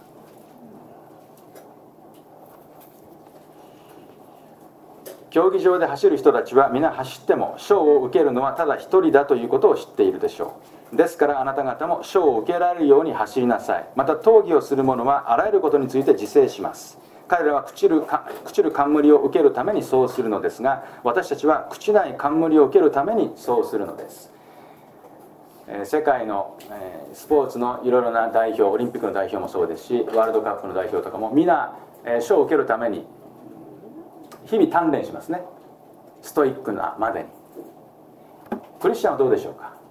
競技場で走る人たちは皆走っても賞を受けるのはただ一人だということを知っているでしょう。ですからあなた方も賞を受けられるように走りなさい。また討議をする者はあらゆることについて自制します。彼らは朽ちるか朽ちる冠を受けるためにそうするのですが、私たちは朽ちない冠を受けるためにそうするのです。えー、世界の、えー、スポーツのいろいろな代表、オリンピックの代表もそうですし、ワールドカップの代表とかも皆、えー、賞を受けるために日々鍛錬しますね。ストイックなまでに。クリスチャンはどうでしょうか。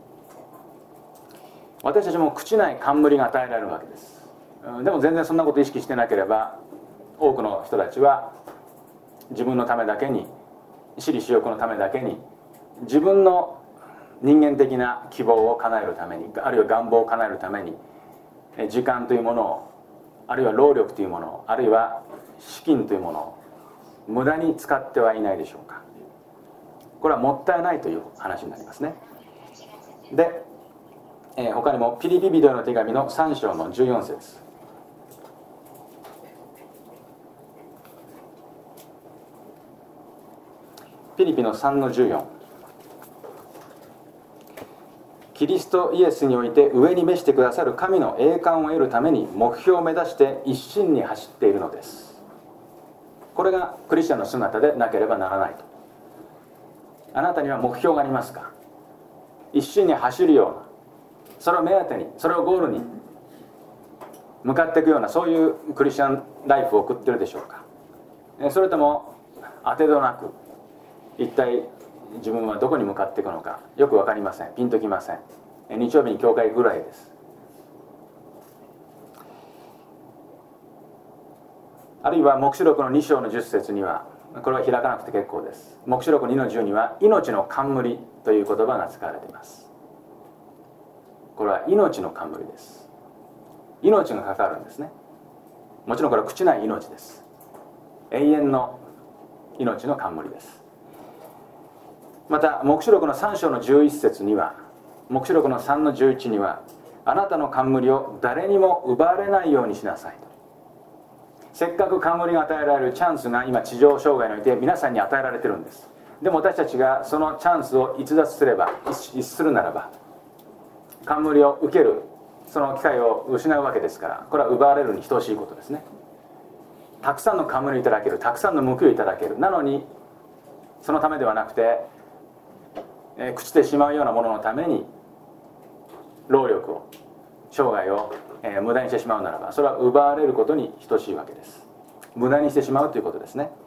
私たちも朽ちない冠が与えられるわけです。でも全然そんなことを意識してなければ、多くの人たちは自分のためだけに、私利私欲のためだけに、自分の人間的な希望を叶えるために、あるいは願望を叶えるために時間というものを、あるいは労力というものを、あるいは資金というものを無駄に使ってはいないでしょうか。これはもったいないという話になりますね。で、えー、他にもピリピビドへの手紙のさん章のじゅうよん節、ピリピのさんのじゅうよん、 キリストイエスにおいて上に召してくださる神の栄冠を得るために目標を目指して一心に走っているのです。これがクリスチャンの姿でなければならないと。あなたには目標がありますか？一心に走るような、それを目当てに、それをゴールに向かっていくような、そういうクリスチャンライフを送っているでしょうか？それとも当てどなく一体自分はどこに向かっていくのかよく分かりません。ピンときません。日曜日に教会ぐらいです。あるいは黙示録のに章のじゅっ節には、これは開かなくて結構です。黙示録にのじゅうには命の冠という言葉が使われています。これは命の冠です。命がかかるんですね。もちろんこれは朽ちない命です。永遠の命の冠です。また黙示録のさん章のじゅういち節には、黙示録のさんのじゅういちには、あなたの冠を誰にも奪われないようにしなさいと。せっかく冠が与えられるチャンスが今地上生涯において皆さんに与えられてるんです。でも私たちがそのチャンスを逸脱すれば、逸するならば、冠を受けるその機会を失うわけですから、これは奪われるに等しいことですね。たくさんの冠をいただける、たくさんの報いをいただける。なのにそのためではなくて、えー、朽ちてしまうようなもののために労力を、生涯を、えー、無駄にしてしまうならば、それは奪われることに等しいわけです。無駄にしてしまうということですね。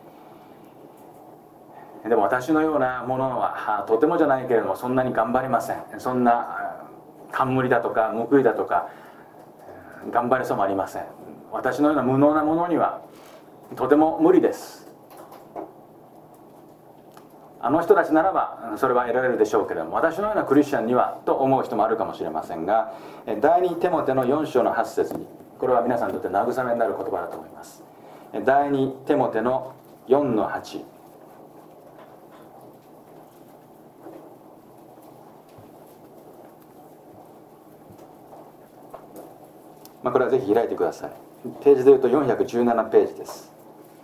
でも私のようなものはとてもじゃないけれどもそんなに頑張りません。そんな冠だとか報いだとか頑張れそうもありません。私のような無能なものにはとても無理です。あの人たちならばそれは得られるでしょうけれども、私のようなクリスチャンにはと思う人もあるかもしれませんが、第二テモテのよん章のはち節に、これは皆さんにとって慰めになる言葉だと思います。第二テモテのよんのはち、まあ、これはぜひ開いてください。ページでいうとよんひゃくじゅうななページです。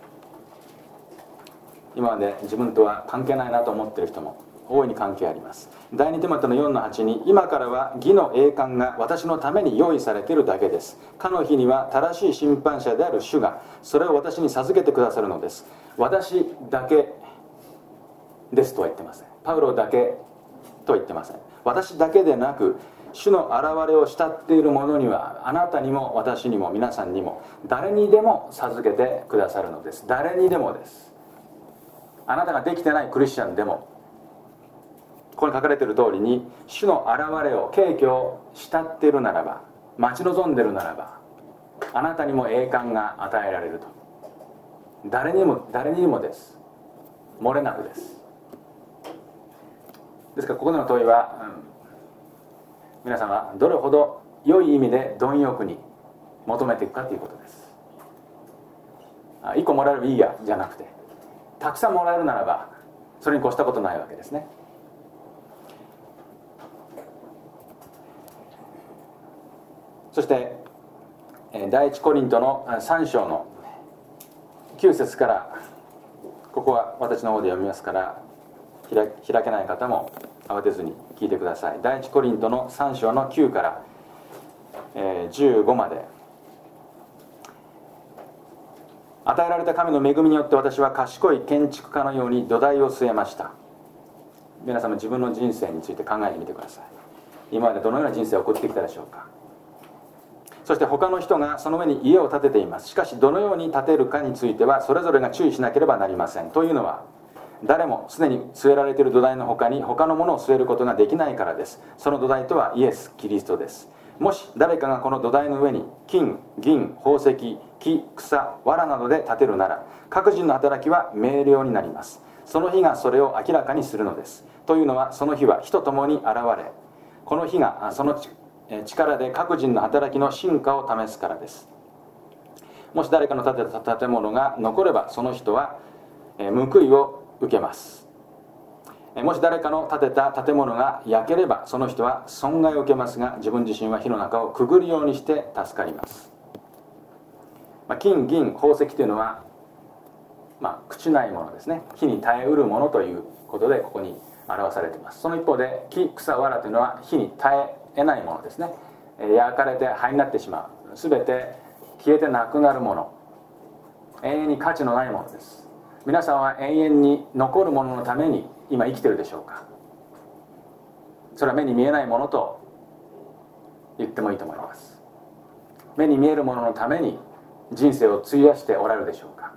今まで自分とは関係ないなと思っている人も大いに関係あります。第二テモテのよんのはちに、今からは義の栄冠が私のために用意されているだけです。かの日には正しい審判者である主がそれを私に授けてくださるのです。私だけですとは言ってません。パウロだけとは言ってません。私だけでなく、主の現れを慕っている者には、あなたにも私にも皆さんにも誰にでも授けてくださるのです。誰にでもです。あなたができてないクリスチャンでも、ここに書かれている通りに主の現れを敬虚を慕っているならば、待ち望んでいるならば、あなたにも栄冠が与えられると。誰にも誰にもです。漏れなくです。ですからここでの問いは、うん、皆さんはどれほど良い意味で貪欲に求めていくかということです。あ、いっこもらえればいいやじゃなくて、たくさんもらえるならばそれに越したことないわけですね。そして第一コリントのさん章のきゅう節から、ここは私の方で読みますから開開けない方も慌てずに聞いてください。第一コリントのさん章のきゅうから、えー、じゅうごまで。与えられた神の恵みによって私は賢い建築家のように土台を据えました。皆様自分の人生について考えてみてください。今までどのような人生を送ってきたでしょうか。そして他の人がその上に家を建てています。しかしどのように建てるかについてはそれぞれが注意しなければなりません。というのは、誰もすでに据えられている土台の他に他のものを据えることができないからです。その土台とはイエス・キリストです。もし誰かがこの土台の上に金、銀、宝石、木、草、藁などで建てるなら、各人の働きは明瞭になります。その日がそれを明らかにするのです。というのは、その日は火とともに現れ、この日がその力で各人の働きの真価を試すからです。もし誰かの建てた建物が残れば、その人は報いを受けます。もし誰かの建てた建物が焼ければ、その人は損害を受けますが、自分自身は火の中をくぐるようにして助かります。まあ、金、銀、宝石というのは、まあ、朽ちないものですね。火に耐えうるものということでここに表されています。その一方で木草藁というのは火に耐え得ないものですね。焼かれて灰になってしまう、すべて消えてなくなるもの、永遠に価値のないものです。皆さんは永遠に残るもののために今生きているでしょうか。それは目に見えないものと言ってもいいと思います。目に見えるもののために人生を費やしておられるでしょうか。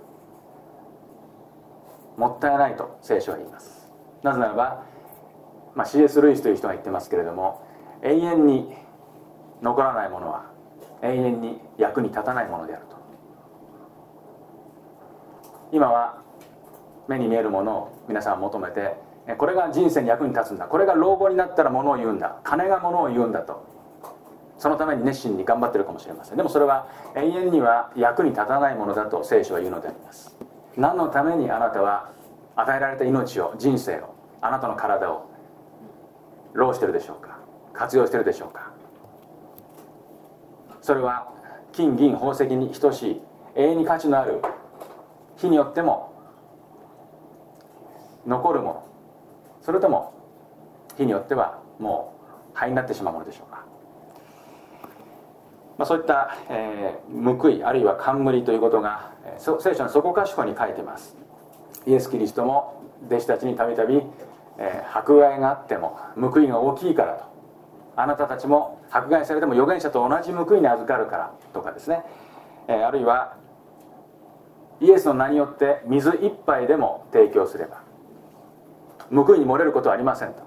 もったいないと聖書は言います。なぜならば、まあ、シーエス ルイスという人が言ってますけれども、永遠に残らないものは永遠に役に立たないものであると。今は目に見えるものを皆さん求めて、これが人生に役に立つんだ、これが老後になったらものを言うんだ、金がものを言うんだと、そのために熱心に頑張っているかもしれません。でもそれは永遠には役に立たないものだと聖書は言うのであります。何のためにあなたは与えられた命を、人生を、あなたの体を労しているでしょうか、活用しているでしょうか。それは金銀宝石に等しい永遠に価値のある、火によっても残るもの、それとも火によってはもう灰になってしまうものでしょうか。まあ、そういった、えー、報いあるいは冠ということが、えー、聖書のそこかしこに書いています。イエス・キリストも弟子たちにたびたび迫害があっても報いが大きいからと、あなたたちも迫害されても預言者と同じ報いに預かるからとかですね、えー、あるいはイエスの名によって水一杯でも提供すれば報いに漏れることはありませんと。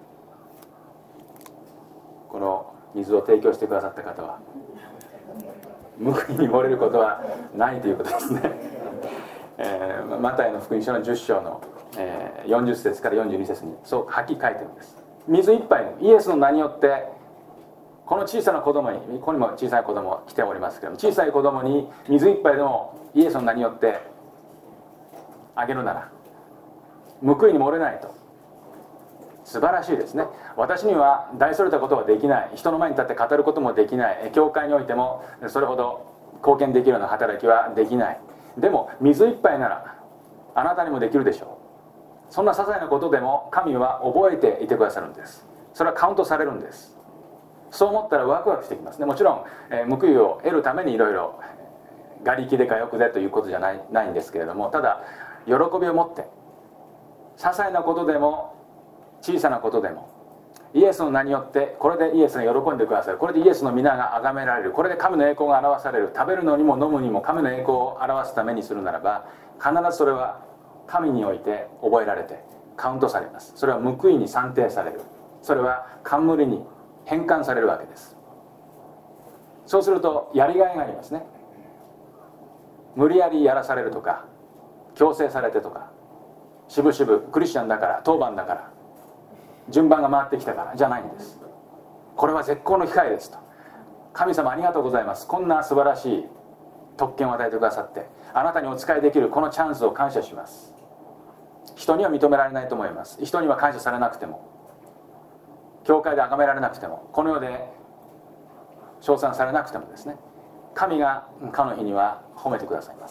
この水を提供してくださった方は報いに漏れることはないということですね。えー、マタイの福音書のじゅっ章の、えー、よんじゅっ節からよんじゅうに節にそうはっきり書いてるんです。水一杯、イエスの名によってこの小さな子供に、ここにも小さい子供来ておりますけども、小さい子供に水一杯でもイエスの名によってあげるなら報いに漏れないと。素晴らしいですね。私には大それたことはできない、人の前に立って語ることもできない、教会においてもそれほど貢献できるような働きはできない。でも水一杯ならあなたにもできるでしょう。そんな些細なことでも神は覚えていてくださるんです。それはカウントされるんです。そう思ったらワクワクしてきますね。もちろん、えー、報いを得るためにいろいろ我力でか欲でということじゃない、ないんですけれども、ただ喜びを持って些細なことでも小さなことでもイエスの名によって、これでイエスが喜んでくださる、これでイエスの皆が崇められる、これで神の栄光が表される、食べるのにも飲むにも神の栄光を表すためにするならば、必ずそれは神において覚えられてカウントされます。それは報いに算定される、それは冠に変換されるわけです。そうするとやりがいがありますね。無理やりやらされるとか強制されてとか、しぶしぶクリスチャンだから当番だから順番が回ってきたからじゃないんです。これは絶好の機会ですと、神様ありがとうございます、こんな素晴らしい特権を与えてくださってあなたにお仕えできるこのチャンスを感謝します。人には認められないと思います。人には感謝されなくても、教会で崇められなくても、この世で称賛されなくてもですね、神がかの日には褒めてくださいます。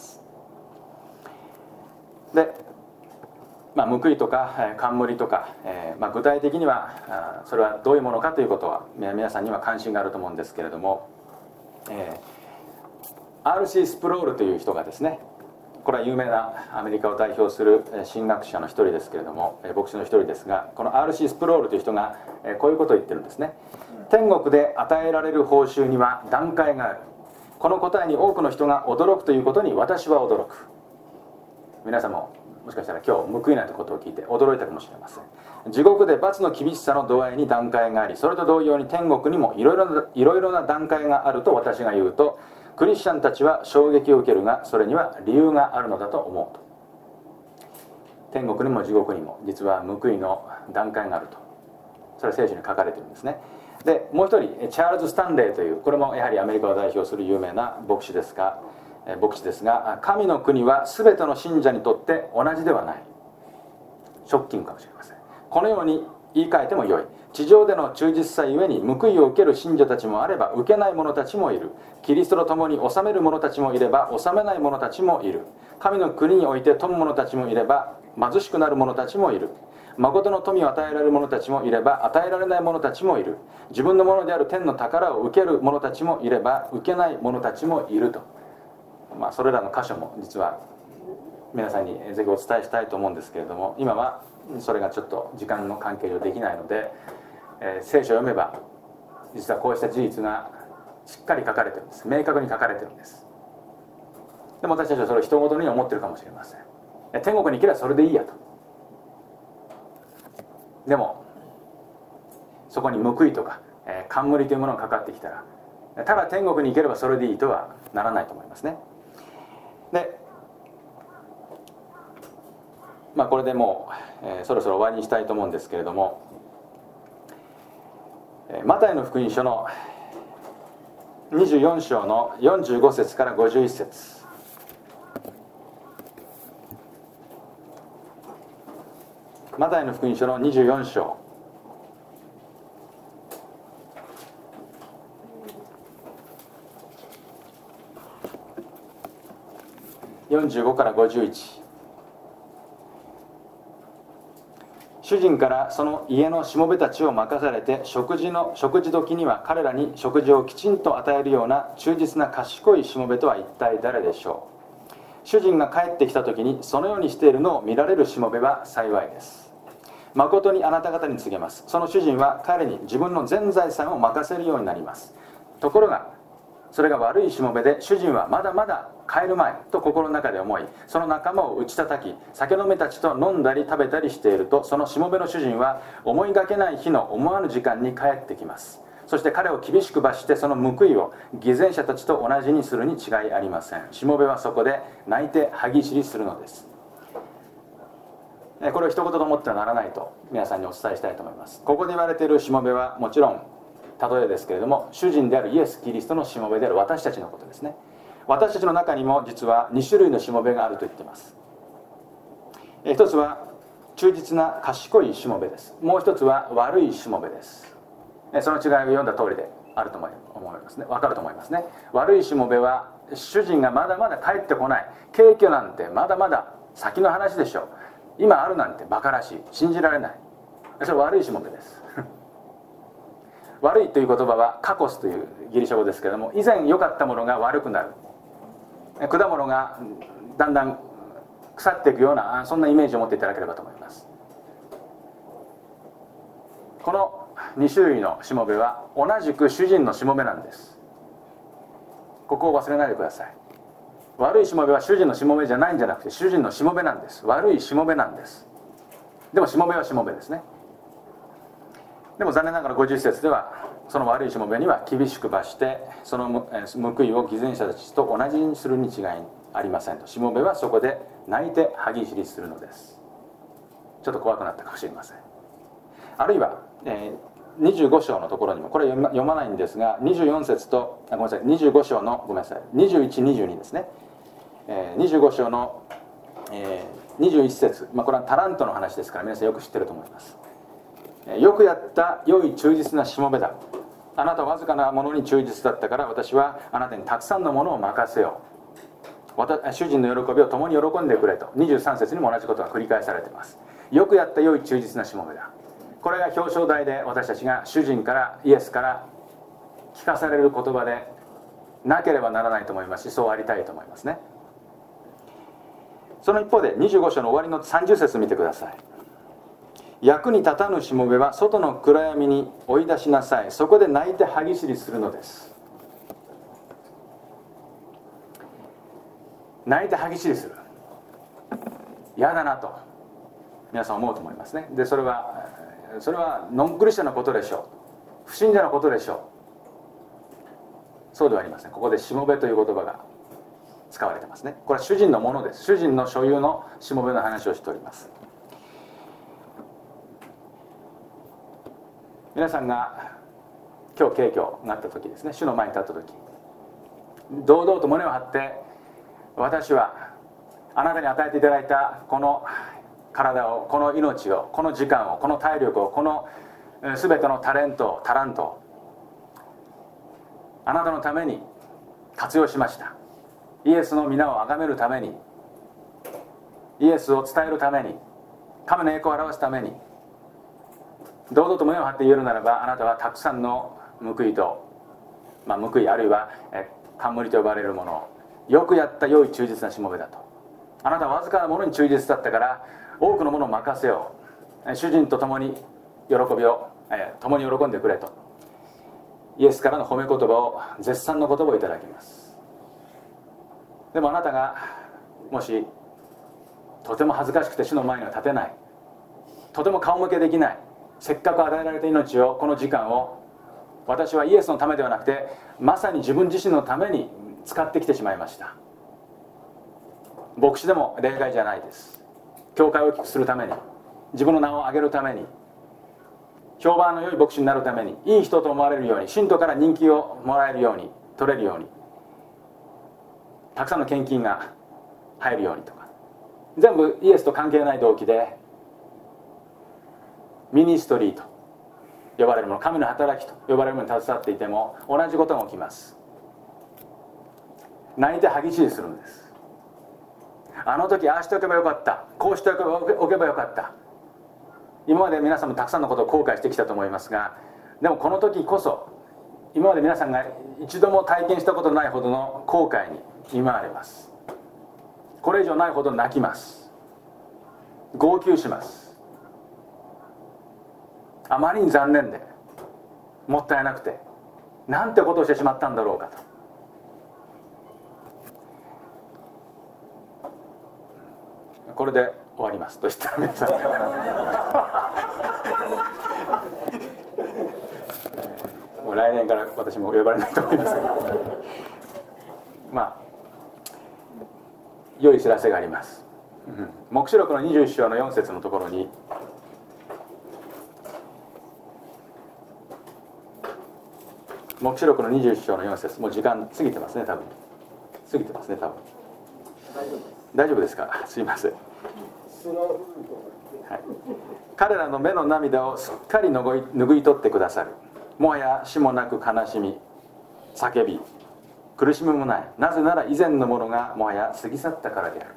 で、まあ、報いとか冠とか、えーまあ、具体的にはそれはどういうものかということは皆さんには関心があると思うんですけれども、えー、アールシー スプロールという人がですね、これは有名なアメリカを代表する神学者の一人ですけれども、牧師の一人ですが、この アールシー スプロールという人がこういうことを言ってるんですね。天国で与えられる報酬には段階がある。この答えに多くの人が驚くということに私は驚く。皆さんももしかしたら今日報いないということを聞いて驚いたかもしれません。地獄で罰の厳しさの度合いに段階があり、それと同様に天国にもいろいろな、いろいろな段階があると私が言うと、クリスチャンたちは衝撃を受けるが、それには理由があるのだと思うと。天国にも地獄にも実は報いの段階があると、それは聖書に書かれているんですね。でもう一人チャールズ・スタンレーという、これもやはりアメリカを代表する有名な牧師ですが牧師ですが、神の国は全ての信者にとって同じではない。ショッキングかもしれません。このように言い換えてもよい。地上での忠実さゆえに報いを受ける信者たちもあれば受けない者たちもいる。キリストと共に治める者たちもいれば治めない者たちもいる。神の国において富む者たちもいれば貧しくなる者たちもいる。 誠の富を与えられる者たちもいれば、与えられない者たちもいる。自分のものである天の宝を受ける者たちもいれば、受けない者たちもいると。まあ、それらの箇所も実は皆さんにぜひお伝えしたいと思うんですけれども、今はそれがちょっと時間の関係上できないので、えー、聖書を読めば実はこうした事実がしっかり書かれてるんです。明確に書かれてるんです。でも私たちはそれを人ごとに思ってるかもしれません。天国に行けばそれでいいやと。でもそこに報いとか、えー、冠というものがかかってきたら、ただ天国に行ければそれでいいとはならないと思いますね。で、まあこれでもう、えー、そろそろ終わりにしたいと思うんですけれども、えー、マタイの福音書のにじゅうよん章のよんじゅうご節からごじゅういち節、マタイの福音書のにじゅうよん章よんじゅうごからごじゅういち。主人からその家のしもべたちを任されて、食事の食事時には彼らに食事をきちんと与えるような忠実な賢いしもべとは一体誰でしょう。主人が帰ってきた時にそのようにしているのを見られるしもべは幸いです。誠にあなた方に告げます。その主人は彼に自分の全財産を任せるようになります。ところがそれが悪いしもべで、主人はまだまだ帰る前と心の中で思い、その仲間を打ち叩き、酒飲めたちと飲んだり食べたりしていると、そのしもべの主人は思いがけない日の思わぬ時間に帰ってきます。そして彼を厳しく罰して、その報いを偽善者たちと同じにするに違いありません。しもべはそこで泣いて歯ぎしりするのです。これを一言と思ってはならないと皆さんにお伝えしたいと思います。ここで言われているしもべはもちろん例えですけれども、主人であるイエス・キリストのしもべである私たちのことですね。私たちの中にも実はに種類のしもべがあると言っています。一つは忠実な賢いしもべです。もう一つは悪いしもべです。その違いを読んだ通りであると思いますね。分かると思いますね。悪いしもべは主人がまだまだ帰ってこない、軽挙なんてまだまだ先の話でしょう、今あるなんてバカらしい、信じられない、それは悪いしもべです悪いという言葉はカコスというギリシャ語ですけれども、以前良かったものが悪くなる、果物がだんだん腐っていくような、そんなイメージを持っていただければと思います。このに種類のしもべは同じく主人のしもべなんです。ここを忘れないでください。悪いしもべは主人のしもべじゃないんじゃなくて、主人のしもべなんです。悪いしもべなんです。でもしもべはしもべですね。でも残念ながらごじゅう節では、その悪いしもべには厳しく罰して、その報いを偽善者たちと同じにするに違いありませんと。しもべはそこで泣いて歯ぎしりするのです。ちょっと怖くなったかもしれません。あるいは、えー、にじゅうご章のところにも、これ読 ま, 読まないんですが、にじゅうよん節とあごめんなさいにじゅうご章のごめんなさいにじゅういち、にじゅうにですね、えー、にじゅうご章の、えー、にじゅういち節、まあ、これはタラントの話ですから皆さんよく知ってると思います。よくやった良い忠実なしもべだ、あなたはわずかなものに忠実だったから、私はあなたにたくさんのものを任せよう、主人の喜びを共に喜んでくれと。にじゅうさん節にも同じことが繰り返されています。よくやった良い忠実なしもべだ、これが表彰台で私たちが主人からイエスから聞かされる言葉でなければならないと思いますし、そうありたいと思いますね。その一方でにじゅうご章の終わりのさんじゅう節見てください。役に立たぬしもべは外の暗闇に追い出しなさい、そこで泣いて歯ぎしりするのです。泣いて歯ぎしりする、嫌だなと皆さん思うと思いますね。でそれはそれはノンクリスチャンのことでしょう、不信者のことでしょう。そうではありません。ここでしもべという言葉が使われてますね。これは主人のものです。主人の所有のしもべの話をしております。皆さんが今日軽挙になった時ですね、主の前に立った時、堂々と胸を張って、私はあなたに与えていただいたこの体を、この命を、この時間を、この体力を、この全てのタレントタラントをあなたのために活用しました。イエスの皆を崇めるために、イエスを伝えるために、神の栄光を表すために、 堂々と胸を張って言えるならば、あなたはたくさんの報いと、まあ、報いあるいはえ冠と呼ばれるものを、よくやった良い忠実なしもべだと。あなたはわずかなものに忠実だったから多くのものを任せよう、主人と共に喜びを、えー、共に喜んでくれと、イエスからの褒め言葉を、絶賛の言葉をいただきます。でもあなたがもしとても恥ずかしくて主の前には立てない、とても顔向けできない、せっかく与えられた命を、この時間を私はイエスのためではなくてまさに自分自身のために使ってきてしまいました。牧師でも例外じゃないです。教会を大きくするために、自分の名を上げるために、評判の良い牧師になるために、いい人と思われるように、信徒から人気をもらえるように、取れるように、たくさんの献金が入るようにとか、全部イエスと関係ない動機でミニストリーと呼ばれるもの、神の働きと呼ばれるものに携わっていても同じことが起きます。泣いて歯ぎしりするんです。あの時ああしておけばよかった、こうしておけばよかった。今まで皆さんもたくさんのことを後悔してきたと思いますが、でもこの時こそ今まで皆さんが一度も体験したことのないほどの後悔に見舞われます。これ以上ないほど泣きます。号泣します。あまりに残念でもったいなくて、なんてことをしてしまったんだろうかと。これで終わりますと言ったら皆さんもう来年から私も呼ばれないと思いますがまあ良い知らせがあります、うん、黙示録のにじゅういっ章のよん節のところに、黙示録のにじゅういっ章のよん節、もう時間過ぎてますね、多分過ぎてますね、多分大丈夫ですか、すいません、はい、彼らの目の涙をすっかり拭い取ってくださる。もはや死もなく悲しみ叫び苦しみもない。なぜなら以前のものがもはや過ぎ去ったからである。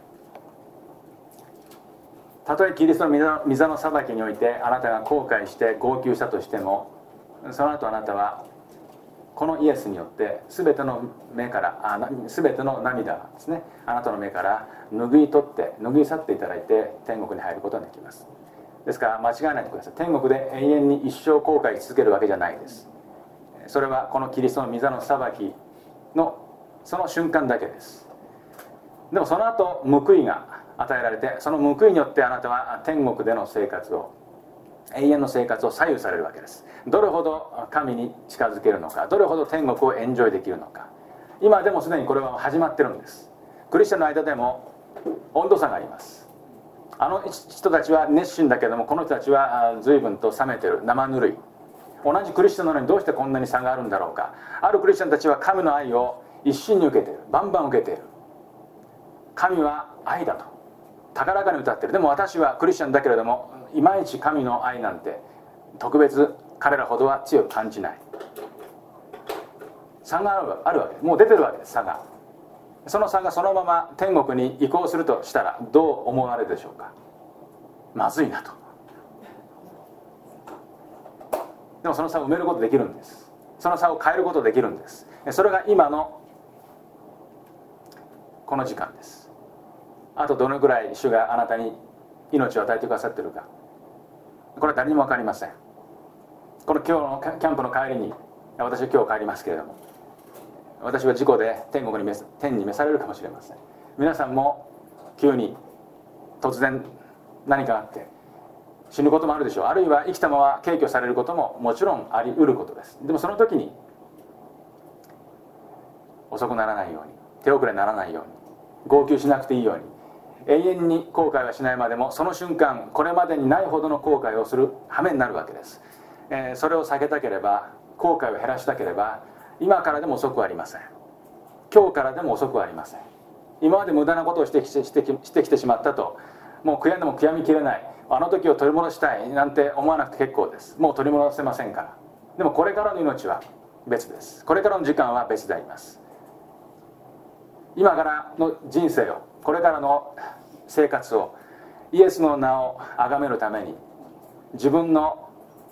たとえキリストの御座の裁きにおいてあなたが後悔して号泣したとしても、その後あなたはこのイエスによって全ての目からあ全ての涙ですね、あなたの目から拭い取って拭い去っていただいて天国に入ることができます。ですから間違えないでください。天国で永遠に一生後悔し続けるわけじゃないです。それはこのキリストの御座の裁きのその瞬間だけです。でもその後報いが与えられて、その報いによってあなたは天国での生活を、永遠の生活を左右されるわけです。どれほど神に近づけるのか、どれほど天国をエンジョイできるのか。今でもすでにこれは始まってるんです。クリスチャンの間でも温度差があります。あの人たちは熱心だけども、この人たちは随分と冷めてる、生ぬるい。同じクリスチャンなのにどうしてこんなに差があるんだろうか。あるクリスチャンたちは神の愛を一心に受けている、バンバン受けている。神は愛だと高らかに歌っている。でも私はクリスチャンだけれども、いまいち神の愛なんて特別彼らほどは強く感じない。差があるわけです。もう出てるわけです、差が。その差がそのまま天国に移行するとしたらどう思われるでしょうか。まずいなと。でもその差を埋めることができるんです。その差を変えることができるんです。それが今のこの時間です。あとどのくらい主があなたに命を与えてくださっているか、これは誰にも分かりません。この今日のキャンプの帰りに、私は今日帰りますけれども、私は事故で天国に召天に召されるかもしれません。皆さんも急に突然何かあって死ぬこともあるでしょう。あるいは生きたまま軽挙されることももちろんあり得ることです。でもその時に遅くならないように、手遅れにならないように、号泣しなくていいように、永遠に後悔はしないまでもその瞬間これまでにないほどの後悔をする羽目になるわけです、えー、それを避けたければ、後悔を減らしたければ、今からでも遅くはありません。今日からでも遅くはありません。今まで無駄なことをしてきて、してきしてきてしまったと、もう悔やんでも悔やみきれない、あの時を取り戻したいなんて思わなくて結構です。もう取り戻せませんから。でもこれからの命は別です。これからの時間は別であります。今からの人生を、これからの生活をイエスの名を崇めるために、自分の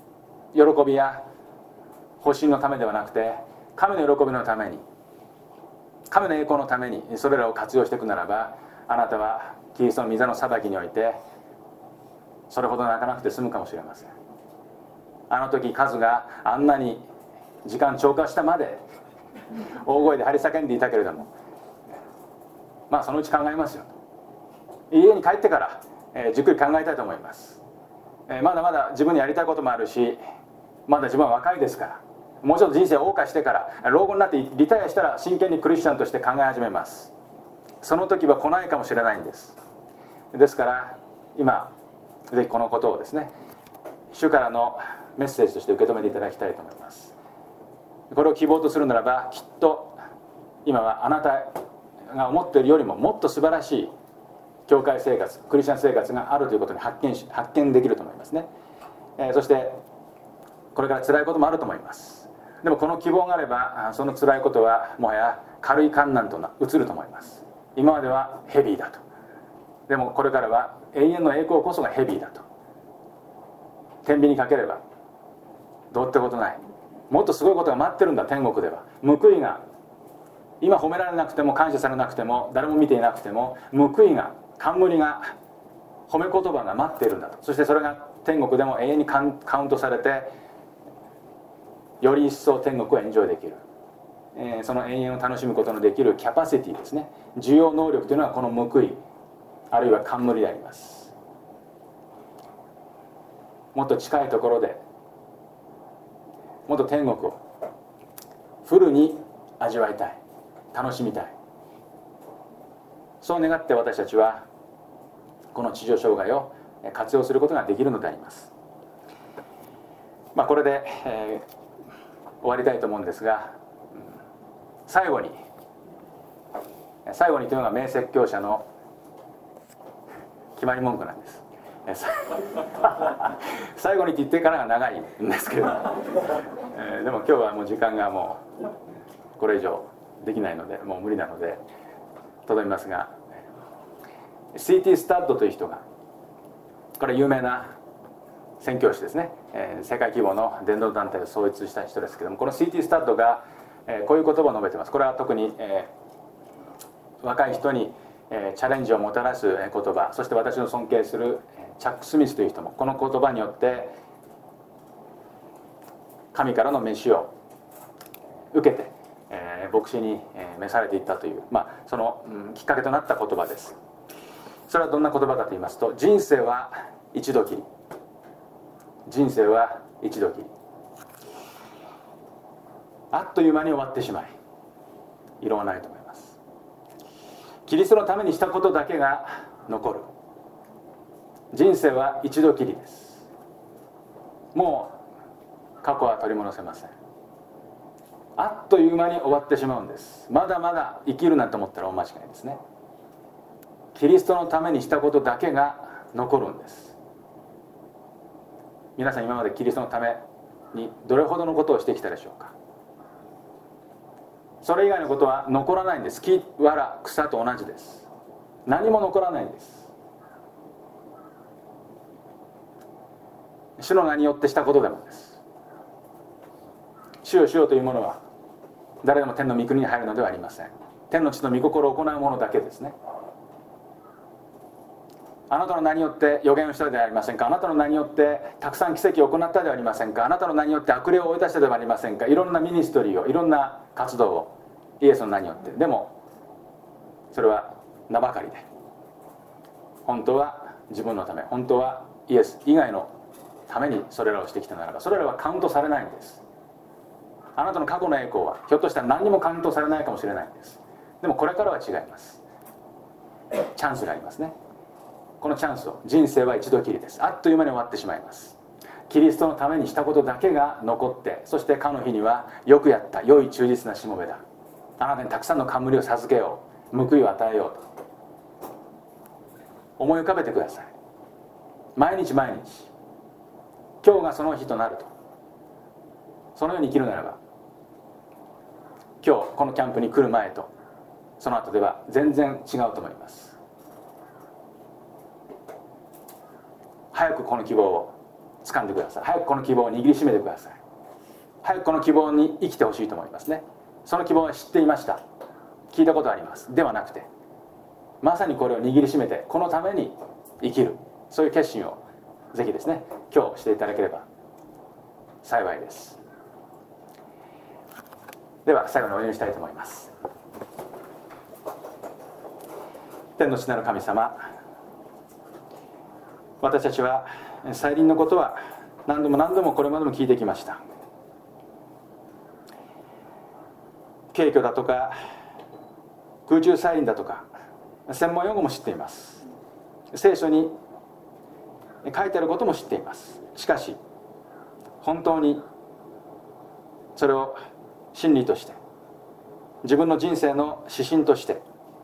喜びや保身のためではなくて、神の喜びのために、神の栄光のためにそれらを活用していくならば、あなたはキリストの御座の裁きにおいてそれほど泣かなくて済むかもしれません。あの時数があんなに時間超過したまで大声で張り叫んでいたけれども、まあそのうち考えますよ。家に帰ってから、えー、じっくり考えたいと思います。えー、まだまだ自分にやりたいこともあるし、まだ自分は若いですから、もうちょっと人生を謳歌してから老後になってリタイアしたら真剣にクリスチャンとして考え始めます。その時は来ないかもしれないんです。ですから今ぜひこのことをですね、主からのメッセージとして受け止めていただきたいと思います。これを希望とするならば、きっと今はあなたが思っているよりももっと素晴らしい教会生活、クリスチャン生活があるということに発見し発見できると思いますね。えー、そしてこれから辛いこともあると思います。でもこの希望があれば、その辛いことはもはや軽い観難と移ると思います。今まではヘビーだと、でもこれからは永遠の栄光こそがヘビーだと。天秤にかければどうってことない、もっとすごいことが待ってるんだ。天国では報いが、今褒められなくても感謝されなくても誰も見ていなくても、報いが、冠が、褒め言葉が待っているんだと。そしてそれが天国でも永遠にカウントされて、より一層天国をエンジョイできる、えー、その永遠を楽しむことのできるキャパシティですね、需要能力というのはこの報いあるいは冠であります。もっと近いところでもっと天国をフルに味わいたい、楽しみたい、そう願って私たちはこの地上生涯を活用することができるのであります。まあ、これで、えー終わりたいと思うんですが、最後に最後にというのが名説教者の決まり文句なんです。最後にって言ってからが長いんですけど、えー、でも今日はもう時間がもうこれ以上できないので、もう無理なのでとどめますが、 シーティー スタッドという人が、これ有名な宣教師ですね、えー、世界規模の伝道団体を創立した人ですけども、この シーティー スタッドが、えー、こういう言葉を述べています。これは特に、えー、若い人に、えー、チャレンジをもたらす言葉、そして私の尊敬するチャック・スミスという人もこの言葉によって神からの召しを受けて、えー、牧師に召されていったという、まあ、その、うん、きっかけとなった言葉です。それはどんな言葉かと言いますと、人生は一度きり、人生は一度きり、あっという間に終わってしまい、異論はないと思います。キリストのためにしたことだけが残る。人生は一度きりです。もう過去は取り戻せません。あっという間に終わってしまうんです。まだまだ生きるなんて思ったら大間違いですね。キリストのためにしたことだけが残るんです。皆さん今までキリストのためにどれほどのことをしてきたでしょうか。それ以外のことは残らないんです。木、藁、草と同じです。何も残らないんです。主の名によってしたことでもです。主よ主よというものは誰でも天の御国に入るのではありません。天の地の御心を行うものだけですね。あなたの名によって予言をしたではありませんか。あなたの名によってたくさん奇跡を行ったではありませんか。あなたの名によって悪霊を追い出したではありませんか。いろんなミニストリーを、いろんな活動をイエスの名によって。でもそれは名ばかりで、本当は自分のため、本当はイエス以外のためにそれらをしてきたならば、それらはカウントされないんです。あなたの過去の栄光はひょっとしたら何にもカウントされないかもしれないんです。でもこれからは違います。チャンスがありますね。このチャンスを、人生は一度きりです。あっという間に終わってしまいます。キリストのためにしたことだけが残って、そしてかの日にはよくやった、良い忠実なしもべだ、あなたにたくさんの冠を授けよう、報いを与えようと思い浮かべてください。毎日毎日今日がその日となると、そのように生きるならば、今日このキャンプに来る前とその後では全然違うと思います。早くこの希望を掴んでください。早くこの希望を握りしめてください。早くこの希望に生きてほしいと思いますね。その希望は知っていました、聞いたことありますではなくて、まさにこれを握りしめてこのために生きる、そういう決心をぜひですね今日していただければ幸いです。では最後にお祈りしたいと思います。天の父なる神様、私たちは再臨のことは何度も何度もこれまでも聞いてきました。景挙だとか空中再臨だとか専門用語も知っています。聖書に書いてあることも知っています。しかし本当にそれを真理として自分の人生の指針として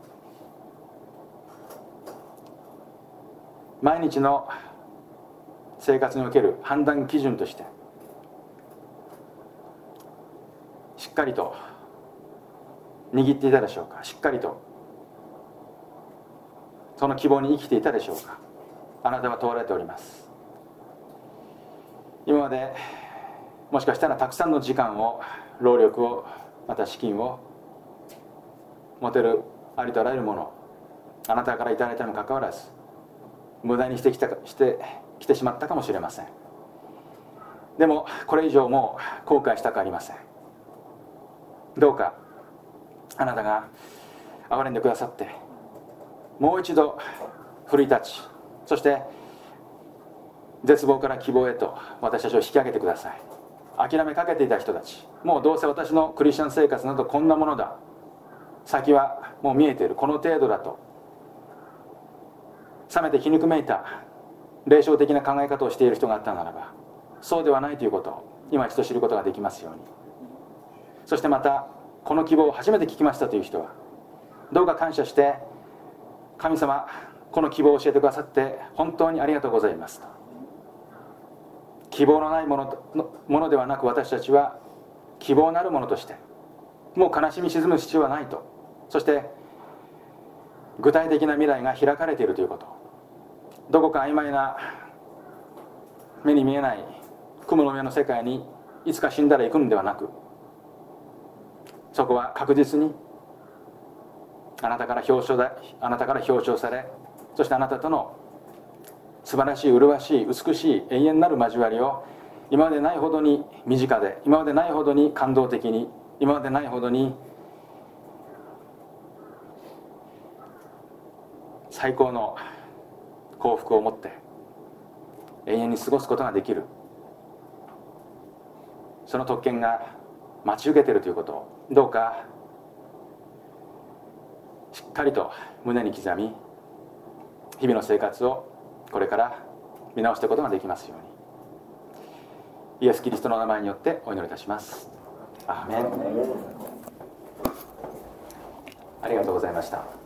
毎日の生活における判断基準としてしっかりと握っていたでしょうか。しっかりとその希望に生きていたでしょうか。あなたは問われております。今までもしかしたらたくさんの時間を、労力を、また資金を持てるありとあらゆるもの、あなたからいただいたにもかかわらず無駄にしてきたしてきてしまったかもしれません。でもこれ以上もう後悔したくありません。どうかあなたが憐れんでくださって、もう一度奮い立ち、そして絶望から希望へと私たちを引き上げてください。諦めかけていた人たち、もうどうせ私のクリスチャン生活などこんなものだ、先はもう見えている、この程度だと冷めて皮肉めいた霊障的な考え方をしている人があったならば、そうではないということを今一度知ることができますように。そしてまたこの希望を初めて聞きましたという人は、どうか感謝して、神様この希望を教えてくださって本当にありがとうございますと、希望のないもののものではなく、私たちは希望なるものとして、もう悲しみ沈む必要はないと、そして具体的な未来が開かれているということ、どこか曖昧な目に見えない雲の上の世界にいつか死んだら行くのではなく、そこは確実にあなたから表彰だあなたから表彰され、そしてあなたとの素晴らしい、麗しい、美しい永遠なる交わりを今までないほどに身近で、今までないほどに感動的に、今までないほどに最高の幸福を持って永遠に過ごすことができる、その特権が待ち受けているということを、どうかしっかりと胸に刻み、日々の生活をこれから見直していくことができますように、イエス・キリストの名前によってお祈りいたします。アーメン。ありがとうございました。